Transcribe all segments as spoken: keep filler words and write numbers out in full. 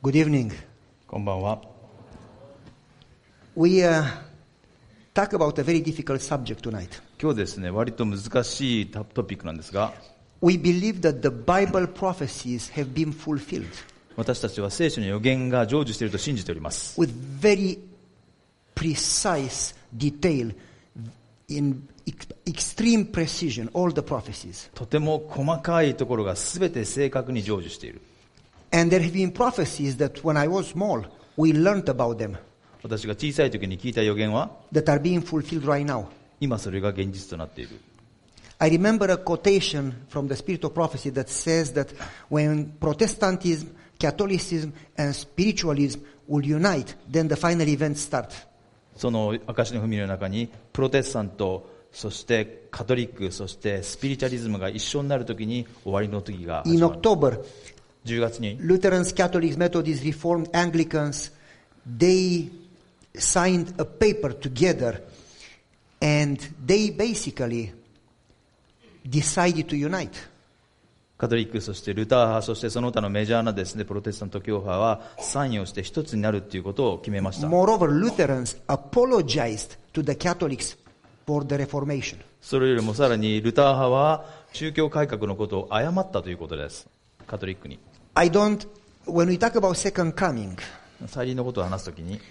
Good evening. こんばんは。 We uh, talk about a very difficult subject tonight. 今日ですね、割と難しいトピックなんですが、 We believe that the Bible prophecies have been fulfilled 私たちは聖書の予言が成就していると信じております。 with very precise detail, in ex- extreme precision, all the prophecies. とても細かいところがすべて正確に成就している。 And there have been prophecies that when I was small, we learned about them, 私が小さい時に聞いた予言は、 that are being fulfilled right now. 今それが現実となっている。 I remember a quotation from the Spirit of Prophecy that says that when Protestantism, Catholicism, and spiritualism will unite, then the final events start. その証の文の中に、プロテスタント、そしてカトリック、そしてスピリチュアリズムが一緒になる時に終わりの時が始 In まる。 October, じゅうがつに Lutherans, Catholics, Methodists, Reformed, Anglicans, they signed a paper together and they basically decided to unite. カトリック、そしてルター派、そしてその他のメジャーなですね、プロテスタント教派はサインをして一つになるということを決めました。 Moreover, Lutherans apologized to the Catholics for the Reformation. それよりもさらにルター派は宗教改革のことを誤ったということです。カトリックに。 I don't, when we talk about second coming, 再臨のことを話すときに、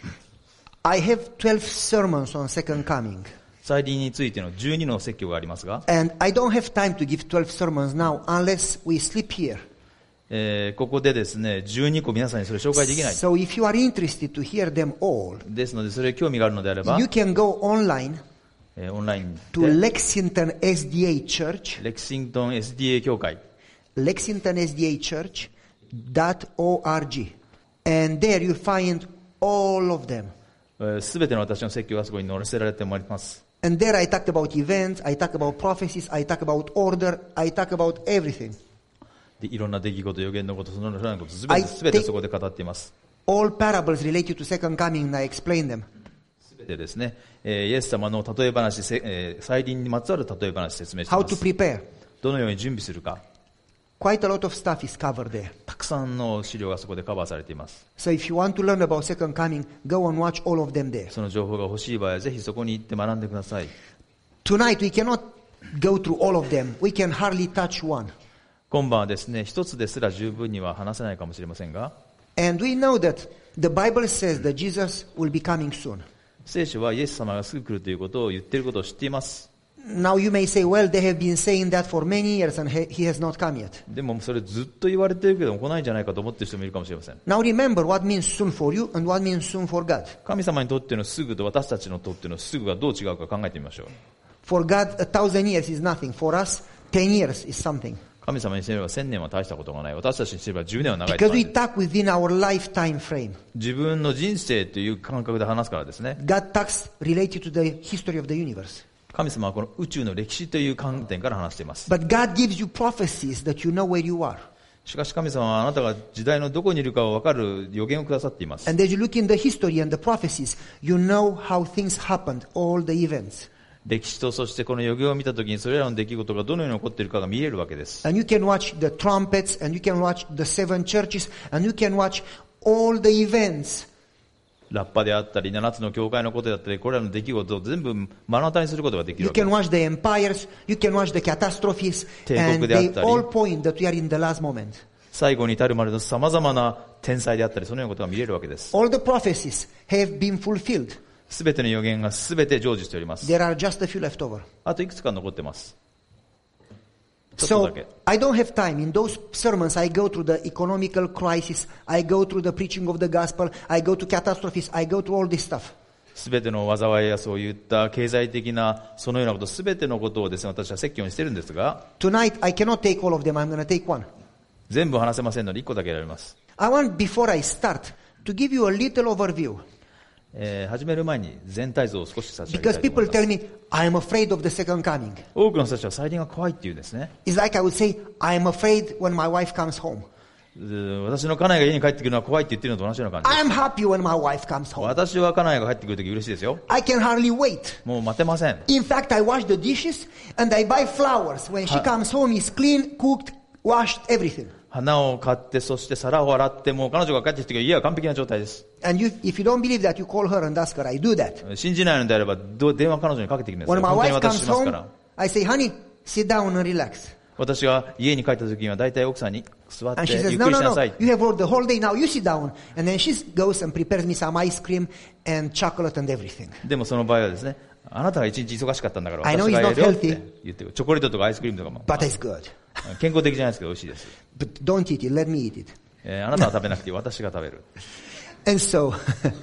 I have twelve sermons on second coming. 再臨についてのじゅうにの説教がありますが、 And I don't have time to give twelve sermons now unless we sleep here. えーここでですね、じゅうにこ皆さんにそれ紹介できない。 So if you are interested to hear them all, ですので、それ興味があるのであれば、 you can go online えーオンライン to で Lexington エスディーエー Church, レクシントン エスディーエー 教会、 Lexington エスディーエー Church dot org. And there you find all of them. すべての私の説教がそこに載せられてまいります。 And there I talked about events, I talk about prophecies, I talk about order, I talk about everything. でいろんな出来事、予言のこと、そのようなこと、すべ I て、すべて take- そこで語っています。 All parables related to second coming, and I explain them. すべてですね、えーイエス様の例え話、せえー再臨にまつわる例え話説明してい How ま to す。 prepare. どのように準備するか。 Quite a lot of stuff is covered there. たくさんの資料がそこでカバーされています。 So if you want to learn about second coming, go and watch all of them there. その情報が欲しい場合はぜひそこに行って学んでください。 Tonight we cannot go through all of them. We can hardly touch one. 今晩はですね、一つですら十分には話せないかもしれませんが、 And we know that the Bible says that Jesus will be coming soon. 聖書はイエス様がすぐ来るということを言っていることを知っています。 Now you may say, well, they have been saying that for many years and he he has not come yet. でもそれずっと言われてるけども来ないんじゃないかと思ってる人もいるかもしれません。 Now remember what means soon for you and what means soon for God. 神様にとってのすぐと私たちのとってのすぐがどう違うか考えてみましょう。 For God, a thousand years is nothing. For us, ten years is something. 神様にすれば千年は大したことがない。私たちにすれば十年は長いと Because 感 we じる。 talk within our lifetime frame. 自分の人生という感覚で話すからですね。 God talks related to the history of the universe. 神様はこの宇宙の歴史という観点から話しています。 But God gives you prophecies that you know where you are. しかし神様はあなたが時代のどこにいるかを分かる予言をくださっています。 And as you look in the history and the prophecies, you know how things happened, all the events. 歴史とそしてこの予言を見たときにそれらの出来事がどのように起こっているかが見えるわけです。 And you can watch the trumpets, and you can watch the seven churches, and you can watch all the events. ラッパであったり、七つの教会のことだったり、これらの出来事を全部目の当たりにすることができる You わけ can です。 watch the empires, you can watch the catastrophes, 帝 and 国であっ they たり、 all point that we are in the last moment. 最後に至るまでの様々な天才であったり、そのようなことが見えるわけです。 All the prophecies have been fulfilled. すべての予言がすべて成就しております。 There are just a few left over. あといくつか残ってます。ちょっとだ So け。 I don't have time. In those sermons, I go through the economical crisis, I go through the preaching of the gospel, I go to catastrophes, I go through all this stuff. すべての災いやそういった経済的なそのようなこと、すべてのことをですね、私は説教にしているんですが、 Tonight, I cannot take all of them. I'm going to take one. 全部話せませんのでいっこだけやります。 I want, before I start, to give you a little overview. えー始める前に全体像を少し差し上げた Because いと思 people いま tell す。 me, I'm afraid of the second coming. 多くの人たちは再臨が怖いって言うんですね。 It's like I would say, I'm afraid when my wife comes home. う私の家内が家に帰ってくるのは怖いって言ってるのと同じような感じ I'm happy when my wife comes です。 home. 私は家内が帰ってくるとき嬉しいですよ。 I can hardly wait. もう待てません。 In fact, I wash the dishes and I buy flowers. When she comes home, it's clean, cooked, washed, everything. 花を買って、そして皿を洗って、もう彼女が帰ってきて、家は完璧な状態です。 And you, if you don't believe that, you call her and ask her. I do that. 信じないのであれば、ど電話彼女にかけてきます。 When my 本当に wife 私 comes しますか home, ら。 I say, honey, sit down and relax. 私が家に帰った時には大体奥さんに座って And ゆ she っ says, く no, りし no, な no, さい。 you have worked the whole day, now you sit down. And then she goes and prepares me some ice cream and chocolate and everything. でもその場合はですね、あなたが一日忙しかったんだから I know 私がやるよ it's っ not て healthy. 言って、チョコレートとかアイスクリームとかも But it's good. 健康的じゃないですけど美味しいです。 But don't eat it, let me eat it. えーあなたは食べなくていい、私が食べる。 And so,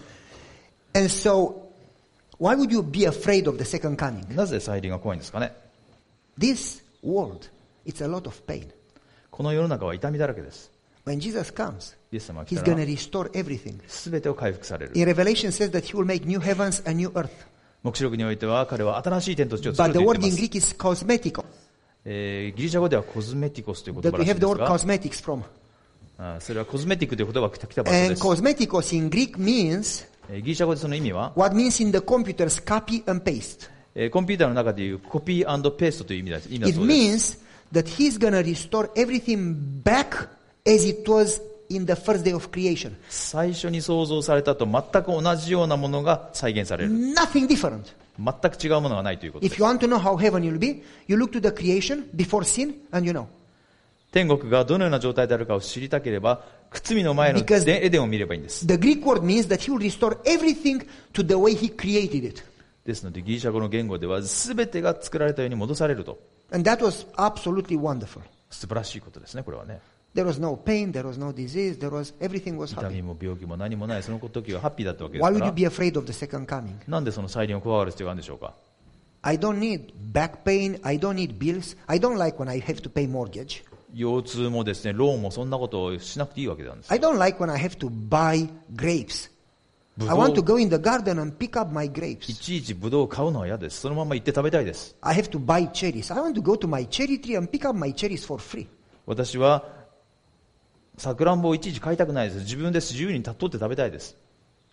and so, why would you be afraid of the second coming? なぜ再臨が怖いんですかね。 This world, it's a lot of pain. この世の中は痛みだらけです。 When Jesus comes, イエス様が he's 来た going ら to restore everything. 全てを回復される。 In Revelation says that he will make new heavens and new earth. 黙示録においては彼は新しい天と地を作 But る the と言っ word てい in ます。 Greek is cosmetico. えーギリシャ語ではコズメティコスという言 That 葉 we らしい have ん the です word が、 cosmetics from. あそれはコズメティックという言葉が来た場所 And です。 cosmeticos in Greek means, えーギリシャ語でその意味は、 what means in the computers copy and paste. えーコンピューターの中でいうコピー&ペーストという意味だ意味だ It そうです。 means that he's going to restore everything back as it was in the first day of creation. 最初に創造されたと全く同じようなものが再現される。 Nothing different. 全く違うものがないということで If す。 you want to know how heaven will be, you look to the creation before sin and you know. 天国がどのような状態であるかを知りたければ、罪の前の Because エデンを見ればいいんです。 The Greek word means that he will restore everything to the way he created it. ですのでギリシャ語の言語では全てが作られたように戻されると。 And that was absolutely wonderful. 素晴らしいことですね、これはね。 There was no pain, there was no disease, there was, everything was 痛 happy. みも病気も何もない、その時はハッピーだったわけです Why か would you ら。 be afraid of the second coming? なんでその再臨を怖がる必要があるんでしょうか。 I don't need back pain, I don't need bills, I don't like when I have to pay mortgage. 腰痛もですね、ローンもそんなことをしなくていいわけなんです。 I don't like when I have to buy grapes. ぶ I ど want to う go in the garden and pick up my い grapes. ちいちブドウを買うのは嫌です。そのまま行って食べたいです。 I have to buy cherries. I want to go to my cherry tree and pick up my cherries for free. 私はさくらんぼをいちいち買いたくないです。自分で自由に取って食べたいです。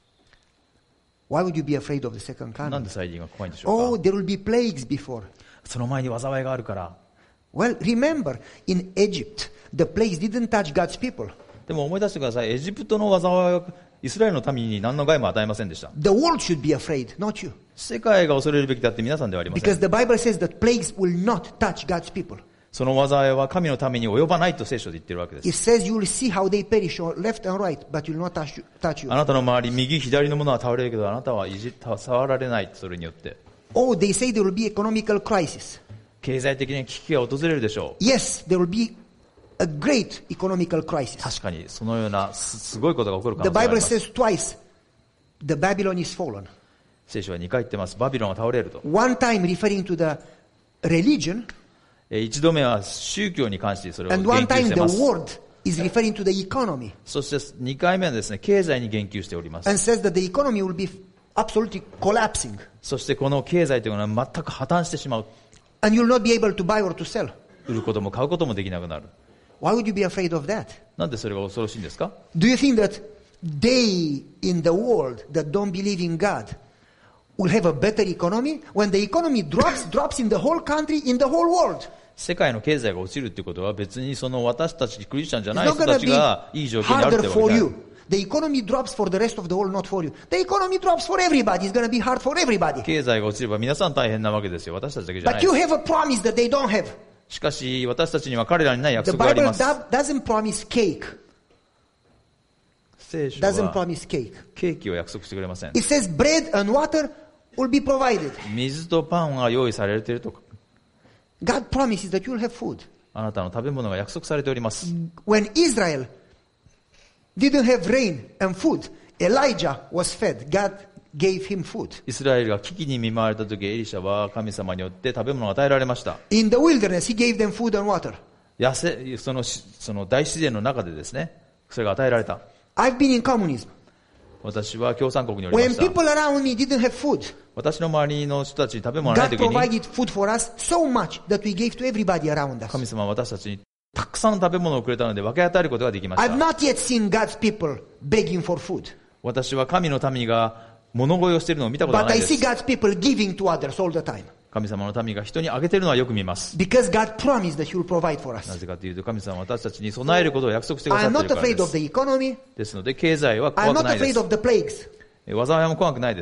Why would you be afraid of the second なん coming? で再臨が怖いんでしょうか。 Oh, there will be plagues before. その前に災いがあるから。 Well, remember, in Egypt, the plagues didn't touch God's people. でも思い出してください。エジプトの災いはイスラエルの民に何の害も与えませんでした。 The world should be afraid, not you. 世界が恐れるべきだって皆さんではありません。 Because the Bible says that plagues will not touch God's people. その災いは神のために及ばないと聖書で言ってるわけです。 It says you will see how they perish on left and right, but will not touch you. Touch you. あなたの周り、右、左のものは倒れるけど、あなたはいじ触られない。それによって。 Oh, they say there will be economical crisis. 経済的に危機が訪れるでしょう。 Yes, there will be a great economical crisis. 確かに、そのようなすすごいことが起こる可 The 能性があり Bible ます。 says twice, the Babylon is fallen. 聖書はにかい言ってます。バビロンは倒れると。 One time referring to the religion, え一度目は宗教に関してそれを言 and one 及 time して the ます。 word is referring to the economy, そしてにかいめはですね、経済に言及しております。 and says that the economy will be absolutely collapsing, そしてこの経済というのは全く破綻してしまう。 and you'll not be able to buy or to sell. 売ることも買うこともできなくなる。 Why would you be afraid of that? なんでそれが恐ろしいんですか。 Do you think that they in the world that don't believe in God will have a better economy? When the economy drops, drops in the whole country, in the whole world. 世界の経済が落ちるってことは別にその私たちクリスチャンじゃ It's ない not 人 going た to ち be がいい状況にあるっ harder てわけ for じゃない。 you. The economy drops for the rest of the world, not for you. The economy drops for everybody. It's going to be hard for everybody. 経済が落ちれば皆さん大変なわけですよ。私たちだけじゃな But い you。have a promise that they don't have. しかし私たちには彼らにない約 The 束があり Bible ます。 do- doesn't promise cake. 聖書 Doesn't は promise cake. ケーキを約束してくれません。 It says bread and water will be provided. 水とパンが用意されているとか、 God promises that you'll have food. あなたの食べ物が約束されております。 When Israel didn't have rain and food, Elijah was fed. God gave him food. イスラエルが危機に見舞われた時、エリシャは神様によって食べ物が与えられました。 In the wilderness, he gave them food and water. 野生、その、その大自然の中でですね、それが与えられた。 I've been in communism. 私は共産国におりま When した。 people around me didn't have food, 私の周りの人たちに食べ物がない God 時に、 provided food for us so much that we gave to everybody around us. 神様は私たちにたくさんの食べ物をくれたので分け与えることができまし I've た。 not yet seen God's people begging for food. 私は神の民が物乞いをしているのを見たことが But な I いで see す。 God's people giving to others all the time. 神様の民が人にあげているのはよく見ます。 Because God promised that He will provide for な us. ぜかというと、神様は私たちに備えることを約束してくだ I さ am ってい not るから afraid で of す。 the economy. ですので、経済は I am 怖く not ないで afraid す。 of the plagues. 災いも怖くないです。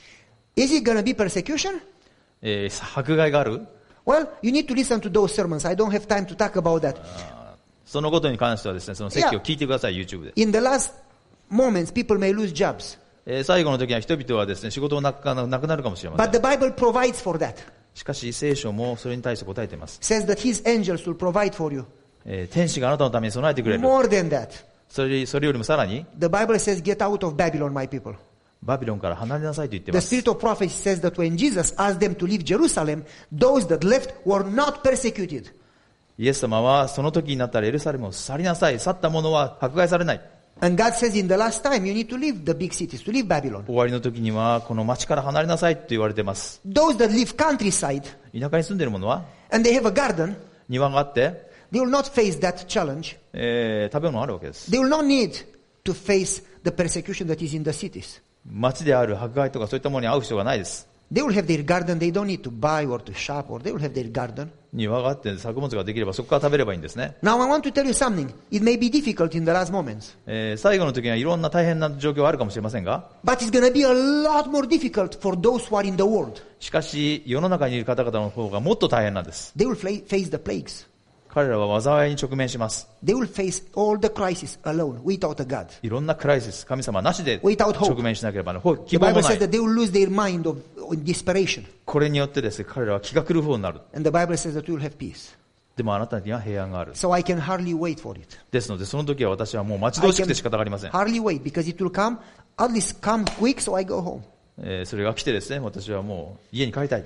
Is it going to be persecution? えー、迫害がある？ Well, you need to listen to those sermons. I don't have time to talk about that. そのことに関してはですね、その説教を聞いてください、YouTube で。 In the last moments, people may lose jobs. えー、最後の時には人々はですね、仕事をなくなくなるかもしれませ But ん。 the Bible provides for that. しかし、聖書もそれに対して答えています。 Says that His angels will provide for you. えー、天使があなたのために備えてくれる。 More than that. それ、それよりもさらに、 The Bible says, get out of Babylon, my people. バビロンから離れなさいと言ってい The ます。 spirit of prophecy says that when Jesus asked them to leave Jerusalem, those that left were not persecuted. イエス様はその時になったらエルサレムを去りなさい。去った者は迫害されない。 And God says in the last time, you need to leave the big cities, to leave Babylon. 終わりの時にはこの町から離れなさいと言われています。 Those that live countryside 田舎に住んでいる者は and they have a garden, 庭があって、 they will not face that challenge. えー、食べ物あるわけです。 They will not need to face the persecution that is in the cities. 町である迫害とかそういったものに会う必要がないです。 They will have their garden. They don't need to buy or to shop, or they will have their garden. 庭があって作物ができればそこから食べればいいんですね。 Now I want to tell you something. It may be difficult in the last moments, えー、最後の時にはいろんな大変な状況があるかもしれませんが、 but it's going to be a lot more difficult for those who are in the world. しかし世の中にいる方々の方がもっと大変なんです。 They will fla- face the plagues. 彼らは災いに直面します。 They will face all the crises alone, without a God. いろんなクライシス、神様なしで Without hope. 直面しなければならない。希 The 望も Bible な says い。 that they will lose their mind of in desperation. これによってですね、彼らは気が狂う方になる。 And the Bible says that you will have peace. でもあなたには平安がある。 So I can hardly wait for it. ですので、その時は私はもう待ち I 遠しく can て仕方がありません。 hardly wait because it will come, at least come quick so I go home. えーそれが来てですね、私はもう家に帰りたい。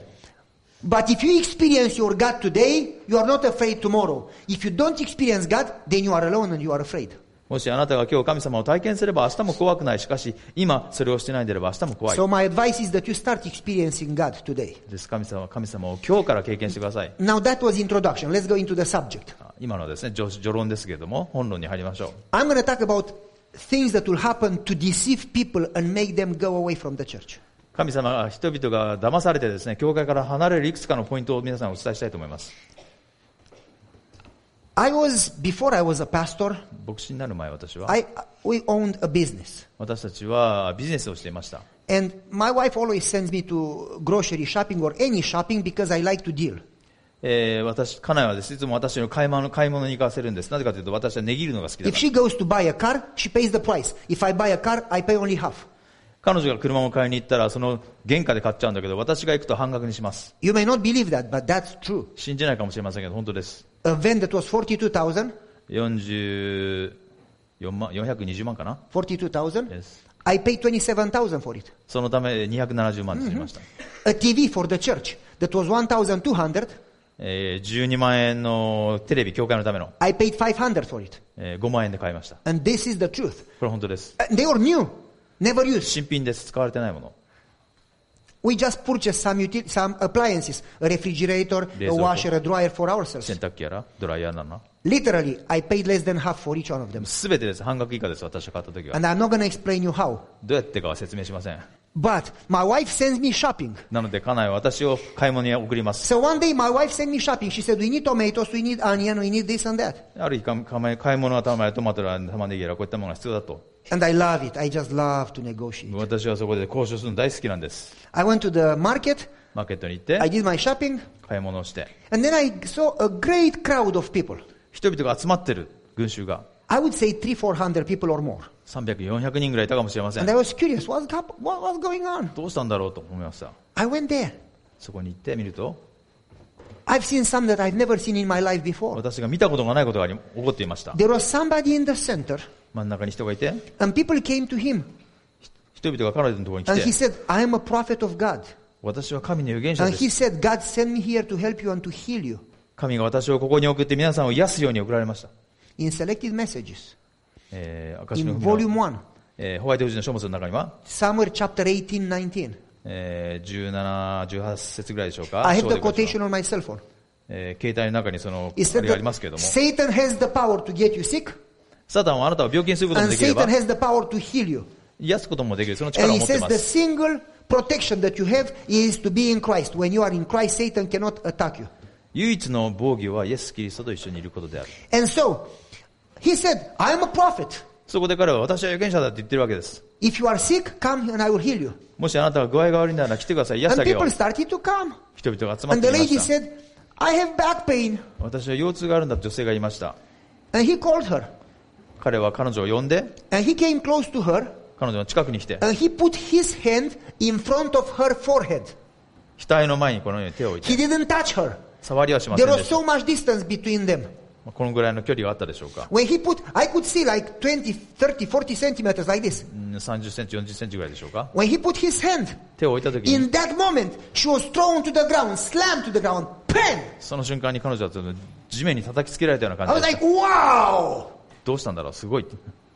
But if you experience your God today, you are not afraid tomorrow. If you don't experience God, then you are alone and you are afraid. もしあなたが今日神様を体験すれば明日も怖くない。しかし、今それをしてないんであれば明日も怖い。 So my advice is that you start experiencing God today. です神様は神様を今日から経験してください。 Now that was introduction. Let's go into the subject. 今のはですね、序序論ですけれども、本論に入りましょう。 I'm going to talk about things that will happen to deceive people and make them go away from the church. 神様が人々が騙されてですね、教会から離れるいくつかのポイントを皆さんにお伝えしたいと思います。 I was, before I was a pastor, 牧師になる前私は、 I, we owned a business. 私たちはビジネスをしていました。 And my wife always sends me to grocery shopping or any shopping because I like to deal. えー、私、家内はですね、いつも私の買い物、買い物に行かせるんです。なぜかというと私は値切るのが好きだ If から。 she goes to buy a car, she pays the price. If I buy a car, I pay only half. 彼女が車を買いに行ったらその原価で買っちゃうんだけど、私が行くと半額にします。 You may not believe that, but that's true. 信じないかもしれませんけど、本当です。 A van that was forty-two thousand, よんじゅうよんまん、よんひゃくにじゅうまんかな forty-two thousand, Yes. I paid twenty-seven thousand for it. そのためにひゃくななじゅうまんにしました。 A T V for the church that was one thousand two hundred, えー、じゅうにまん円のテレビ、教会のための、 I paid five hundred for it. えー、ごまん円で買いました。こ And this is the truth. れ本当です。 And they were new, never used. 新品です。使われてないもの。 We just purchased some, util- some appliances, a refrigerator, a 冷蔵庫。 washer, a dryer for ourselves. 洗濯機やら、ドライヤーなの。 Literally, I paid less than half for each one of them. すべてです。半額以下です。私が買った時は。 And I'm not going to explain you how. どうやってかは説明しません。 But my wife sends me shopping. なので、家内は私を買い物に送ります。 So one day my wife sent me shopping. She said, we need tomatoes, we need onion, we need this and that. ある日、か買い買い物がたまり、トマトや玉ねぎやら、こういったものが必要だと。 And I love it. I just love to negotiate. 私はそこで交渉するの大好きなんです。 I went to the market. マーケットに行って I did my shopping. 買い物をして、 And then I saw a great crowd of people. 人々が集まってる群衆が I would say three, four hundred people or more. さんびゃく、よんひゃくにんぐらいいたかもしれません。 And I was curious. What's, hap- what, what's going on? どうしたんだろうと思いました。 I went there. そこに行ってみると、 I've seen some that I've never seen in my life before. 私が見たことがないことがあり起こっていました。 There was somebody in the center, 真ん中に人がいて、 and people came to him. 人々が彼女のところに来 And て he、said, I am a prophet of God. 私は神の預言者 And で he す。 said, God sent me here to help you and to heal you. 神が私をここに送って皆さんを癒すように送られました。 In selected messages. えー、証の In 文 volume の、 one. えーホワイト夫人の書物の中には、 Somewhere chapter eighteen, nineteen. えー、じゅうなな、じゅうはち節ぐらいでしょうか。 I have 章 the でございます quotation on my cell phone. えー、携帯の中にその、 It あ said れがありますけれ that ども、 Satan has the power to get you sick, サタンはあなたを病気にすることも and できれば Satan、has the power to heal you. 癒すこともできる。その力 And を he 持って says ま the す。 single protection that you have is to be in Christ. When you are in Christ, Satan cannot attack you. 唯一の防御はイエス・キリストと一緒にいることである。 And so, he said, I am a prophet. そこで彼は私は預言者だって言ってるわけです。 If you are sick, come and I will heal you. もしあなたが具合が悪いなら来てください。癒して And あげよ people う。 started to come. 人々が集まっ And て the きま lady した。 said, I have back pain. 私は腰痛があるんだって女性がいました。 And he called her. 彼は彼女を呼んで、 And he came close to her. 彼女の近くに来て、 And he put his hand in front of her forehead. 額の前にこのように手を置い He て、 didn't touch her. 触りはしませ There ん was でした。 so much distance between them. このぐらいの距離があったでしょうか。 When he put, I could see like twenty, thirty, forty centimeters like this. うんさんじゅっセンチ、よんじゅっセンチぐらいでしょうか。 When he put his hand, 手を置いたときに、 in that moment, she was thrown to the ground, slammed to the ground, bang! その瞬間に彼女はその地面に叩きつけられたような I 感 was じでし like, た。 wow! どうしたんだろう、すごい。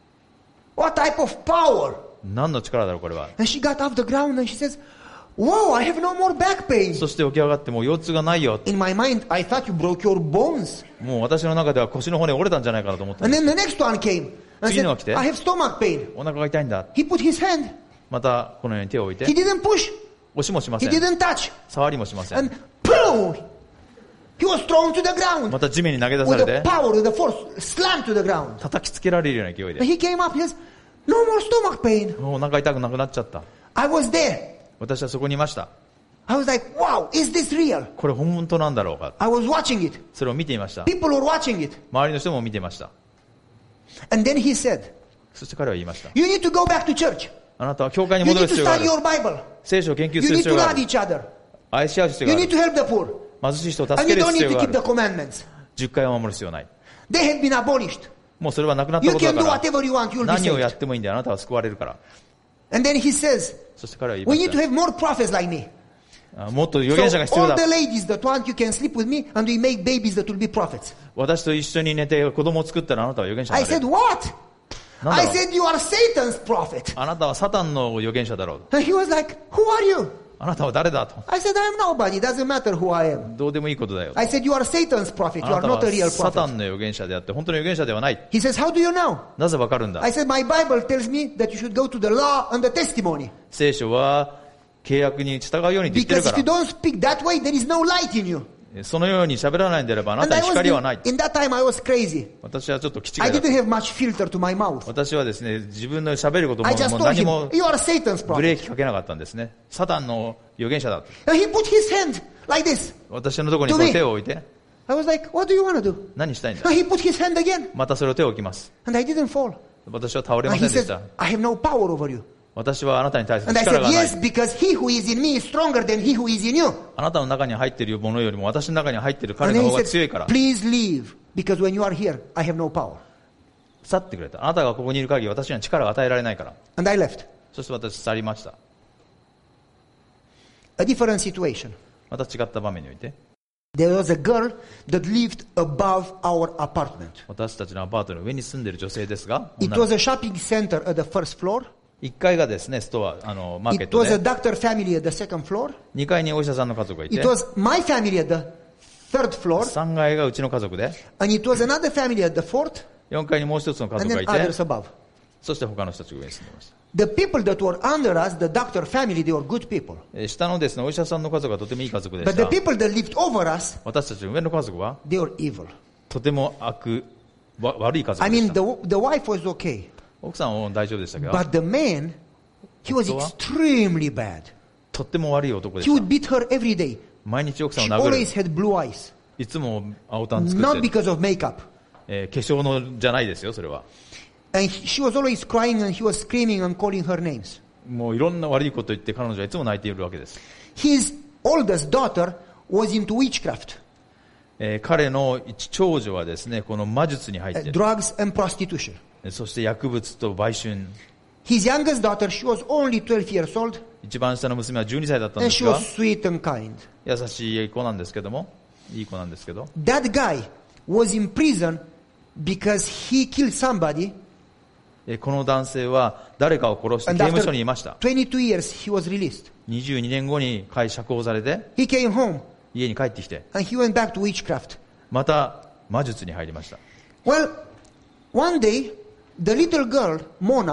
What type of power? 何の力だろう、これは。 And she got off the ground and she says, wow, I have no more back pain. そして起き上がってもう腰痛がないよ。 In my mind, I thought you broke your bones. もう私の中では腰の骨折れたんじゃないかなと思ったん And です。 then the next one came and 次のが来 said, て、 I have stomach pain. お腹が痛いんだ。 He put his hand. またこのように手を置いて、 He didn't push. 押しもしま He せん。 didn't touch. 触りもしません。 And boom! He was thrown to the ground また地面に投げ出さ with れ the て、 power, with the force, slammed to the ground. 叩きつけられるような勢い And で、 he came up, he says, no more stomach pain. もうお腹痛くなくなっちゃった。 I was there. 私はそこにいました。 I was like, wow, is this real? これ本当なんだろうか。 I was watching it. それを見ていました。 People were watching it. 周りの人も見ていました。 And then he said, そして彼は言いました。 you need to go back to church. あなたは教会に You 戻 need る to 必要があ study る。 your Bible. 聖書を研究 You する need 必 to 要があ love る。 each other. 愛し合う必要 You があ need る。 to help the poor. 貧しい人を助 And け you る don't 必 need 要 to があ keep the る。 commandments. 十回を守る必要ない。 They have been abolished. もうそれはなくなった You ことだ can か do ら、 whatever you want. You'll be 何をやっ saved. てもいいんだよ。あなたは救われるから。 And then he says, そして彼は言いま we し need to た。 have more prophets like me. あもっと預 So 言者が必要 all だ the。ladies that want, you can sleep with me and we make babies that will be prophets. 私と一緒に寝て子供を作ったらあなたは預言者 I にな said, る。 what? なんだ I ろう。 said, you are Satan's prophet. あなたはサタンの預言者だろう。 And he was like, who are you? あなたは誰だと。 I said, I'm nobody. Doesn't matter who I am. どうでもいいことだよ。 I said, you are Satan's prophet. あ You な are た not a real はサタ prophet. ンの預言者であって本当の預言者ではない。 He says, how do you know? なぜわかるんだ。 I said, my Bible tells me that you should go to the law and the testimony. 聖書は契約に従うようにって言ってる Because か if you ら。 don't speak that way, there is no light in you. そのように喋らないんであればあな And た I に was, 光はない。 in that time I was crazy. 私はちょっと気違 I いだっ didn't た。 have much filter to my mouth. 私はですね、自分の喋ることも I just もう told 何 him, も you are Satan's ブレー prophet. キかけなかったんですね。サタンの預言者だと。 And he put his hand like this. 私のところにこう手を置いて、 I was like, what do you want to do? 何したいんだ。 And he put his hand again. またそれを手を置きます。 And I didn't fall. 私は倒れま And せ he んでし said, た。 I have no power over you. 私はあなたに対する And I 力 said, がない。 yes, because he who is in me is stronger than he who is in you. あなたの中に入っているものよりも私の中に入っている And 彼 then の he 方が強いか said, ら。 please leave, because when you are here, I have no power. 去ってくれた。あなたがここにいる限り私には力を与えられないから。 And I left. そして私去りました。 A different situation. また違った場面において、 There was a girl that lived above our apartment. 私たちのアパートの上に住んでいる女性ですが、 It was a shopping center at the first floor. いっかいがですね、ストア、あの、マーケッ It ト was a で、 doctor family at the second floor. にかいにお医者さんの家族がいて It、was my family at the third floor. さんがいがうちの家族で、 And it was another family at the fourth. よんかいにもう一つの家 And 族が then いて、 others above. そして他の人たちが上に住んでいました。 The people that were under us, the doctor family, they were good people. えー下のですね、お医者さんの家族がとてもいい家族で But し the た。 people that lived over us, 私たちの上の家族は、 they were evil. とても悪、わ悪い家 I 族で mean, した。 the, the wife was okay. 奥さんは大丈夫でしたけど、 But the man, he was 夫は extremely bad. とっても悪い男で He し would beat her every day. た。毎日奥さ She んを殴 always る。 had blue eyes. いつも青タン作 Not ってる。 because of makeup. えー化粧のじゃないですよ、それは。 And he- she was always crying and he was screaming and calling her names. もういろんな悪いこと言って彼女はいつも泣いているわけです。 His oldest daughter was into witchcraft, えー彼の一長女はですね、この魔術に入っ uh, ている。 drugs and prostitution. そして薬物と売春。 His youngest daughter, she was only twelve years old, 一番下の娘はじゅうにさいだったんで and す she が was、sweet and kind. 優しい子なんですけども、いい子なんですけど、 That guy was in prison because he killed somebody, えーこの男性は誰かを殺して and 刑務 after 所にいました。 twenty-two years he was released. にじゅうにねんごに解釈放されて、 He came home 家に帰ってきて、 and he went back to witchcraft. また魔術に入りました。 Well, one day, the little girl, Mona,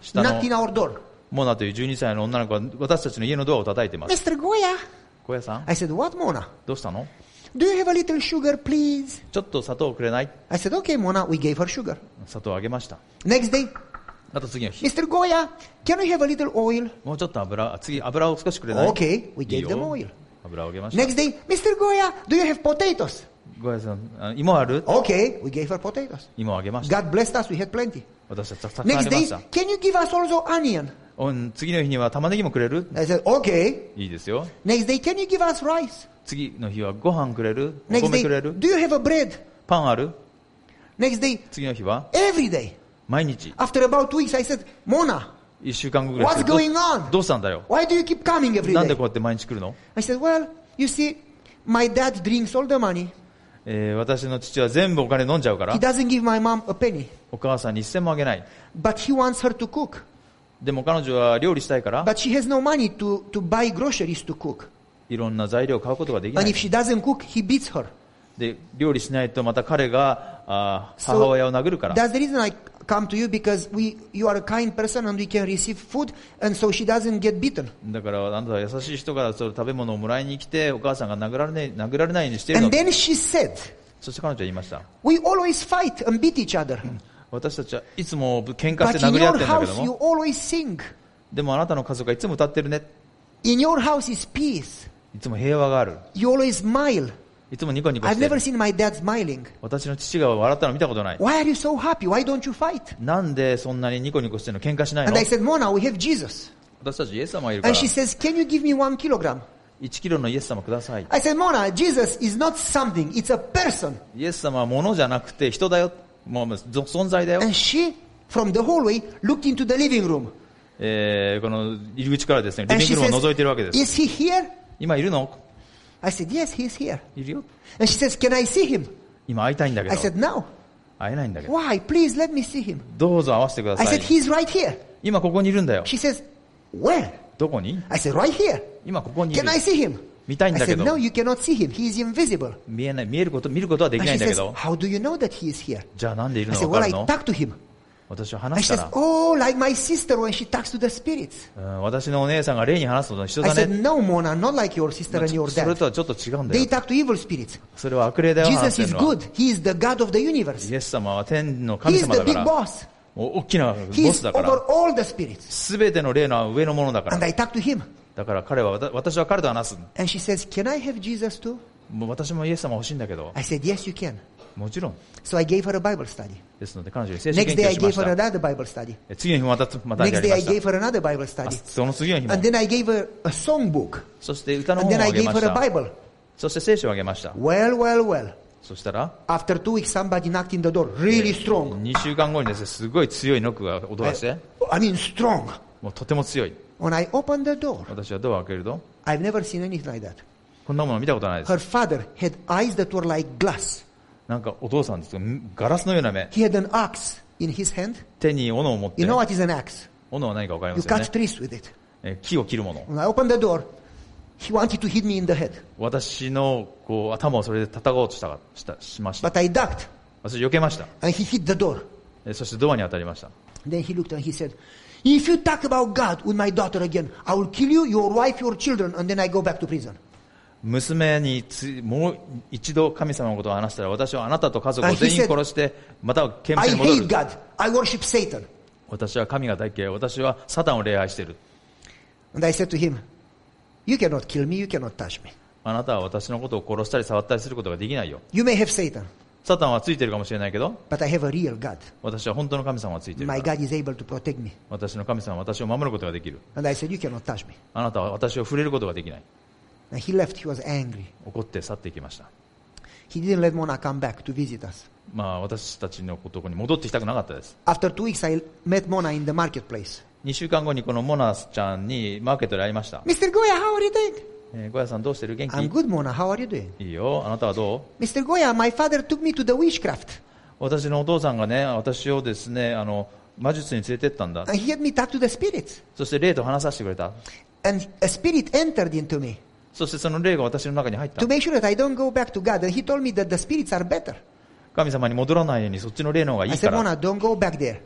下の knocked in our door. モナというじゅうにさいの女の子が私たちの家のドアを叩いてます。 Mister Goya. 小屋さん I said, what, Mona? どうしたの？ Do you have a little sugar, please? ちょっと砂糖をくれない？ I said, okay, Mona. We gave her sugar. 砂糖をあげました。 Next day, あと次の日 Mister Goya, can we have a little oil? もうちょっと油、次油を少しくれない？ Okay, we いい gave よ them oil. 油をあげました。 Next day, Mister Goya, do you have potatoes? 小屋さん、あ芋ある？ Okay, we gave her potatoes. 芋をあげました。 God blessed us. We had plenty. 私たちたくさんあ Next りま day, した。 can you give us also onion? うん次の日には玉ねぎもくれる？ I said, okay. いいですよ。 Next day, can you give us rice? 次の日はご飯くれる？お Next 米 day, くれる？ do you have a bread? パンある？ Next day, 次の日は every day. 毎日 After about two weeks, I said, Mona, 一週間後ぐらいして what's going on? どうしたんだよ？ Why do you keep coming every なんで day? こうやって毎日来るの？ I said, well, you see, my dad drinks all the money. えー私の父は全部お金飲んじゃうか He ら doesn't give my mom a penny. お母さんに一銭もあげない。 But he wants her to cook. でも彼女は料理したいから But she has no money to, to buy groceries to cook. いろんな材料を買うことができな And い if。she doesn't cook, he beats her. で料理しないとまた彼があー So 母親を殴るから。 that's the reason I come to you, because we, you are a kind person and we can receive food, and so she doesn't get beaten. だからあなたは優しい人からその食べ物をもらいに来てお母さんが殴られない殴られないようにしているの And。then she said, そして彼女は言いました。 we always fight and beat each other. 私たちはいつも喧嘩して But in 殴り合っ your てるんだけど house, you も、 always sing. でもあなたの家族がいつも歌ってるね。 In your house is peace. いつも平和がある。 You always smile. いつもニコニコ I've してる never。seen my dad smiling. 私の父が笑ったの見たことない。 Why are you so happy? Why don't you fight? なんでそんなにニコニコしてるの？喧嘩しないの And I？said, Mona, we have Jesus. 私たちイエス様がいるか And ら she says, can you give me one kilogram? いちキロのイエス様ください。 I said, Mona, Jesus is not something. It's a person. イエス様は物じゃなくて人だよ。もう存在だよ。 And she, from the hallway, looked into the living room. えー、この入り口からですね、リ And ビン she グルームを says, 覗いてるわけです。 is he here? 今いるの？ I said, yes, he's here. いるよ。 And she says, can I see him? 今会いたいんだけ I ど。 said, no. 会えないんだけど。 Why? Please let me see him. どうぞ会わせてくだ I さ said, い。 he's right here. 今ここにいるんだよ。 She says, where? どこに？ I said, right here. 今ここにい Can る。 I see him? 見たいん I だけ said, ど no, you cannot see him. He is invisible. 見えない、見えること、見ることはでき And ない she んだけ says, ど、 how do you know that he is here? じゃあなんでいる I の said, か well, わ I かるの？ talked to him. 私は And 話 she した says, ら、 oh, like my sister when she talks to the spirits. うん私のお姉さんが霊に話すのと一緒 I だ said, ね。 no, Mona, not like your sister and your それ dad. とはちょっと違うんだ They よ。 talk to evil spirits. それは悪霊だよ、話 Jesus してる is のは。 good. He is the God of the universe. イエス様は天の He 神 is 様 the だ big から、 boss. もう大きなボ He ス is だか over ら、 all the spirits. すべての霊の上のものだか And ら、 I talked to him. だから彼は、わた私は彼と話す。 And she says, can I have Jesus too? もう私もイエス様欲しいんだけど、 I said, yes, you can. もちろん。 So I gave her a Bible study. ですので彼女に聖書 Next 研 day 究を I しま gave し her た。 another Bible study. 次の日もまた、またや Next り day ま I した。 gave her another Bible あ study. その次の日も And。then I gave her a songbook. そして歌の And 本 then を I あげ gave まし her a た。 Bible. そして聖書をあげました。 Well, well, well. そしたら、 After two weeks, somebody knocked in the door. Really strong. にしゅうかんごにですね、すごい強いノックが音がして、 I mean, strong. もうとても強い。 When I opened the door, 私はドアを開けると、 I've never seen anything like that. こんなもの見たことないです。 Her father had eyes that were like glass. なんかお父さんですが、ガラスのような目。 He had an axe in his hand. 手に斧を持って、 You know what is an axe? 斧は何かわかり You ますよ cut ね。 trees with it. え木を切るもの。 When I opened the door, he wanted to hit me in the head. 私のこう頭をそれで叩こうとしたしたしました。 But I ducked, 私避けました。 and he hit the door. えそしてドアに当たりました。 Then he looked and he said, if you talk about God with my daughter again, I will kill you, your wife, your children, and then I go back to prison. 娘につもう一度神様のことを話したら、私はあなたと家族を全員殺して、また刑務 I 所に戻 hate る。 God. I worship Satan. 私は神が大嫌い。私はサタンを礼拝している。 And I said to him, you cannot kill me, you cannot touch me. あなたは私のことを殺したり触ったりすることができないよ。 You may have Satan, サタンはついてるかもしれないけど、 but I have a real God. 私は本当の神様がついてるか My ら。 God is able to protect me. 私の神様は私を守ることができる。 And I said, you cannot touch me. あなたは私を触れることができない。 And he left. He was angry. 怒って去っていきました。 He didn't let Mona come back to visit us. まあ私たちのところに戻ってきたくなかったです。 After two weeks, I met Mona in the marketplace. にしゅうかんごにこのモナちゃんにマーケットで会いました。 Mister Goya, how are you doing? えー、ゴヤさんどうしてる？元 I'm 気？ good, Mona. How are you doing? いいよ。あなたはどう？ Mister Goya, my father took me to the witchcraft. 私のお父さんがね、私をですね、あの、魔術に連れてったんだ。 And he had me talk to the spirits. そして霊と話させてくれた。 And a spirit entered into me そしてその霊が私の中に入った。 to make sure that I don't go back to God. And he told me that the spirits are better. 神様に戻らないようにそっちの霊の方がい I いか said, ら。 Mona, don't go back there.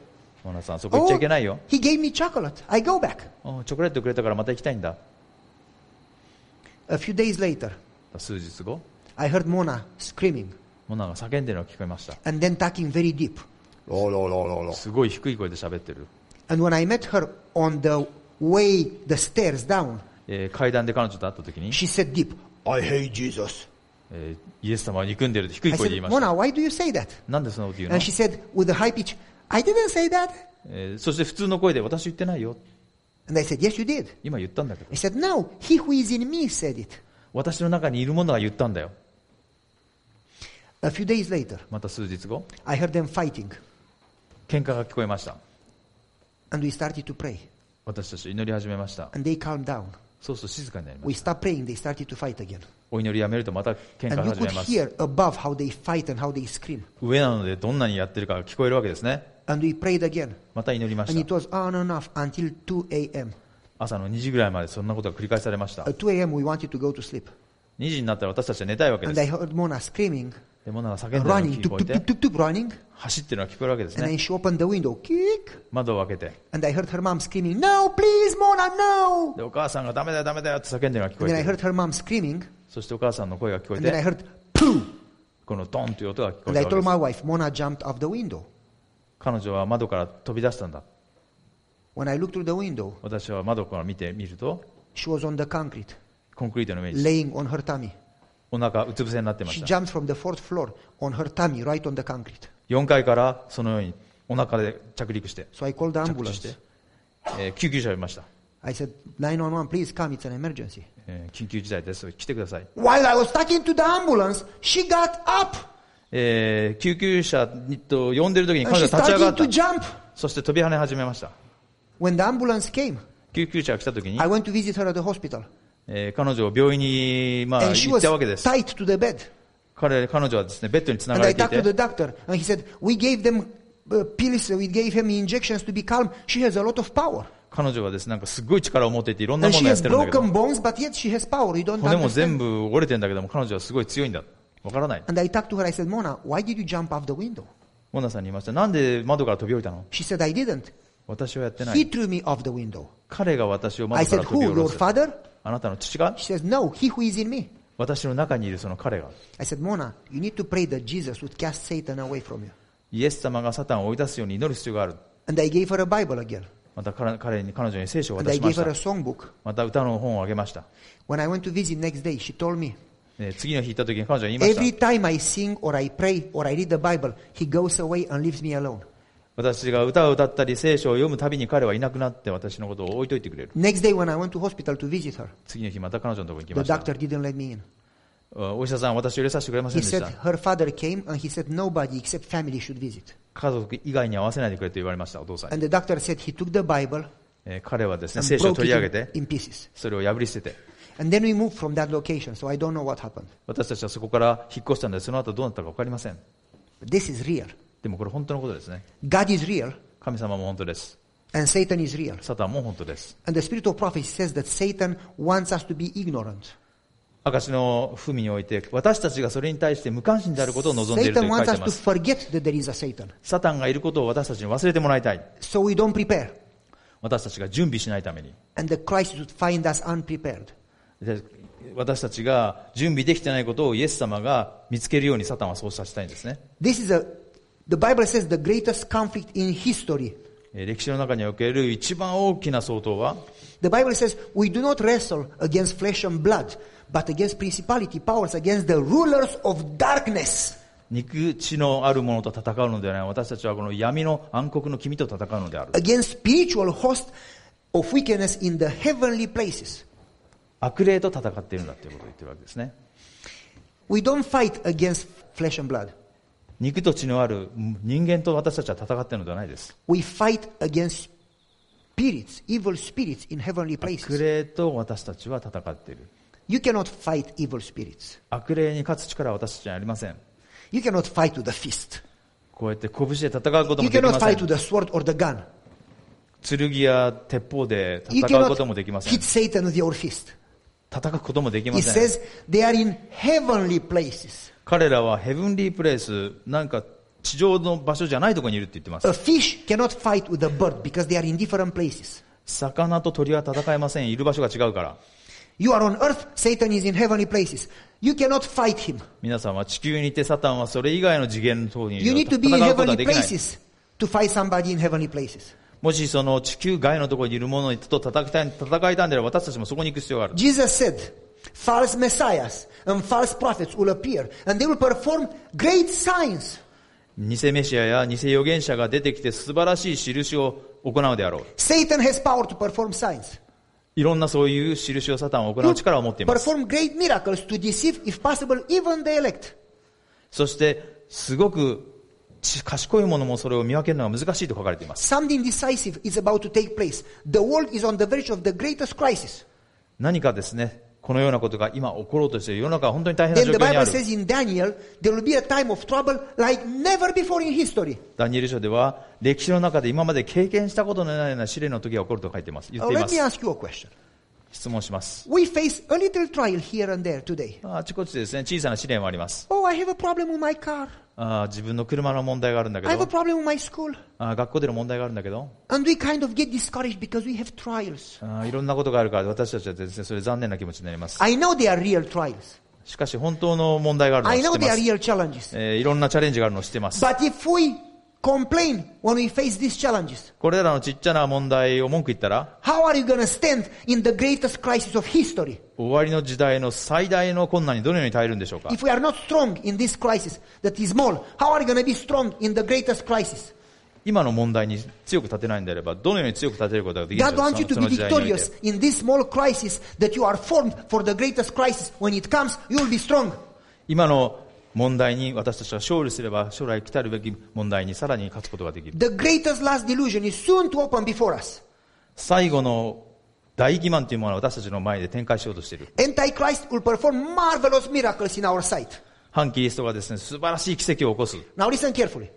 モナさん、そこ行っちゃいけないよ。 he gave me chocolate. I go back. おチョコレートくれたからまた行きたいんだ。 A few days later, 数日後、 I heard Mona screaming モナが叫んでるのが聞こえました。 and then talking very deep. すごい低い声で喋ってる。 And when I met her on the way, the stairs down, えー階段で彼女と会った時に、 she said deep, I hate Jesus. えーイエス様は憎んでるって低い I 声で said, 言いました。 Mona, why do you say that? なんでそんなこと言うの And she said with a high pitch, I didn't say that. えーそして普通の声で私言ってないよ。 And I said, yes, you did. 今言ったんだけど。 I said, no, he who is in me said it. 私の中にいるものが言ったんだよ。 A few days later, また数日後、 I heard them fighting. 喧嘩が聞こえました。 And we started to pray. 私たち祈り始めました。 And they calmed down. そうすると静かになりま We した。 stopped praying. They started to fight again. お祈りやめるとまた喧嘩 And が you 始 could めます。 hear above how they fight and how they scream. 上なのでどんなにやってるかが聞こえるわけですね。 And we prayed again. また祈りま And し it た。 was on and off until two a.m. 朝のにじぐらいまでそんなことが繰り返されました。 At two a.m. we wanted to go to sleep. にじになったら私たちは寝たいわけ And で I す。 heard Mona screaming, でモナが叫んでるのが running, 聞 tuk, こえ tuk, て、 tuk, tuk, tuk, running. 走ってるのが聞こえるわけです And then ね。 she opened the window, kick. 窓を開けて。 And I heard her mom screaming, no, please, Mona, no. で、お母さんがダメだよダメだよって叫んでるのが聞こ And え then I て。 heard her mom screaming. そしてお母さんの声が聞こえ And then I て、 heard, pooh. このドンという音が聞こえ And I たわ told け my です。 wife, Mona jumped off the window. 彼女は窓から飛び出したんだ。 When I looked through the window, 私は窓から見てみると、 she was on the concrete, コンクリートの上に laying on her tummy. お腹うつ伏せになってま She した。 jumped from the fourth floor on her tummy, right on the concrete. よんかいからそのようにお腹で着陸して、 So I called the 着地し ambulance. て、えー救急車を呼びました。 I said, nine one one, please come, it's an emergency. えー緊急事態です。来てください。 While I was talking to the ambulance, she got up えー救急車にと呼んでる時に and 彼 she 女は立ち上が started った to。jump. そして飛び跳ね始めました。 When the ambulance came, 救急車が来た時に I、went to visit her at the hospital. えー彼女を病院に、まあ、 And she 行っ was たわけです。 tied to the bed. 彼彼女はですね、ベッドにつな And が I れてい talked to the て、 doctor, and he said, we gave them uh, pills, we gave him injections to be calm. She has a lot of power. 彼女はですね、なんかすごい力を持っていていろんな And も she のをやっ has てるんだけど、 broken bones, but yet she has power. You don't 骨も全 understand. 部折れてるんだけども、彼女はすごい強いんだ。わからない。 And I talked to her, I said, Mona, why did you jump off the window? モナさんに言いました。なんで窓から飛び降りたの？ She said, I didn't. 私はやってな He い。 threw me off the window. 彼が私を I 窓か said, ら飛び who, 降ろ your す。 father? あなたの父が？ She says, no, he who is in me. 私の中にいるその彼が。 I said, Mona, you need to pray that Jesus would cast Satan away from you. イエス様がサタンを追い出すように祈る必要がある。 And I gave her a Bible again. また彼彼に彼女に聖書を And 渡 I しま gave し her a た。 songbook. また歌の本をあげました。 When I went to visit next day, she told me, えー次の日行った時に彼女は言いました。 every time I sing or I pray or I read the Bible, he goes away and leaves me alone. 私が歌を歌ったり聖書を読むたびに彼はいなくなって私のことを置いといてくれる。 Next day when I went to hospital to visit her, 次の日また彼女のところに来 the ました。 doctor didn't let me in. お医者さんは私を入れさせてくれませ He んでし said た。 her father came and he said nobody except family should visit. 家族以外に合わせないでくれと言われました、お父さんに。 And the doctor said he took the Bible えー彼はですね、 and 聖書を broke 取り上げ it て、 in, in pieces. それを破り捨てて、 And then we moved from that location, so I don't know what happened. 私たちはそこから引っ越したので、その後どうなったか分かりません。 But this is real. でもこれ本当のことですね。 God is real 神様も本当です。 and Satan is real. サタンも本当です。 And the spirit of prophecy says that Satan wants us to be ignorant. 証の文において、私たちがそれに対して無関心であることを望んでいると Satan 書い wants て us ま to す。 forget that there is a Satan. サタンがいることを私たちに忘れてもらいたい。 So we don't prepare. 私たちが準備しないために。 And the Christ would find us unprepared. で私たちが準備できてないことをイエス様が見つけるようにサタンはそうさせたいんですね。 This is a, the Bible says the greatest conflict in history. えー歴史の中における一番大きな争闘は、 The Bible says we do not wrestle against flesh and blood, but against principality, powers, against the rulers of darkness. 肉地のあるものと戦うのではない。私たちはこの闇の暗黒の君と戦うのである。 Against spiritual host of wickedness in the heavenly places. 悪霊と戦っているんだということを言ってるわけですね。 We don't fight against flesh and blood. 肉と血のある人間と私たちは戦っているのではないです。 We fight against spirits, evil spirits in heavenly 悪 places. 霊と私たちは戦っている。 You cannot fight evil spirits. 悪霊に勝つ力は私たちにはありません。 You cannot fight with a fist. こうやって拳で戦うこと You もでき cannot ませ fight ん。 with a sword or the gun. 剣や鉄砲で You 戦う cannot こともできません hit。Satan with your fist. 叩くこともできま It せん。 says they are in heavenly places. 彼らはヘブンリープレイス、なんか地上の場所じゃないところにいるって言ってます。 A fish cannot fight with a bird because they are in different places. 魚と鳥は戦えません。いる場所が違うから。 You are on earth, Satan is in heavenly places. You cannot fight him. 皆さんは地球にいて、サタンはそれ以外の次元のところにいる。 You need to be in 戦うことは heavenly できない。 places to fight somebody in heavenly places. もしその地球外のところにいる者と戦いたい、戦いたいんだら私たちもそこに行く必要がある。 Jesus said, false messiahs and false prophets will appear and they will perform great signs. 偽メシアや偽預言者が出てきて素晴らしい印を行うであろう。 Satan has power to perform signs. いろんなそういう印をサタンは行う力を持っています。 Perform great miracles to deceive, if possible, even the elect. そしてすごく賢い者もそれを見分けるのが難しいと書かれています。 Something decisive is about to take place. The world is on the verge of the greatest crisis. 何かですね、このようなことが今起ころうとしている世の中は本当に大変な Then 状 the 況にあ Bible る。 says in Daniel, there will be a time of trouble like never before in history. ダニエル書では歴史の中で今まで経験したことのないような試練の時が起こると書いています。言っ Now てい let ま me す。 ask you a question. 質問します。 We face a little trial here and there today. あちこちでですね、小さな試練はあります。 Oh, I have a problem with my car. あ自分の車の問題があるんだけ I have a ど、 problem with my school. あ学校での問題があるんだけど、 And we kind of get discouraged because we have trials. あいろんなことがあるから私たちはですね、それ残念な気持ちになります。 I know they are real trials. しかし本当の問題があるのは I 知っ know て they ま are す。 real challenges. えーいろんなチャレンジがあるのを知ってます。 But if we complain when we face these challenges, これらのちっちゃな問題を文句言ったら、 how are you going to stand in the greatest crisis of history? 終わりの時代の最大の困難にどのように耐えるんでしょうか。 If we are not strong in this crisis that is small, how are you going to be strong in the greatest crisis? 今の問題に強く立てないんであれば、どのように強く立てることができるん God でしょう wants you か。 to そ be の時代において victorious in this small crisis that you are formed for the greatest crisis. When it comes, you will be strong. 今の問題に私たちは勝利すれば、将来来たるべき問題にさらに勝つことができる。 The greatest last delusion is soon to open before us. 最後の大欺瞞というものは私たちの前で展開しようとしている。 Antichrist will perform marvelous miracles in our sight. 反キリストがですね、素晴らしい奇跡を起こす。 Now listen carefully.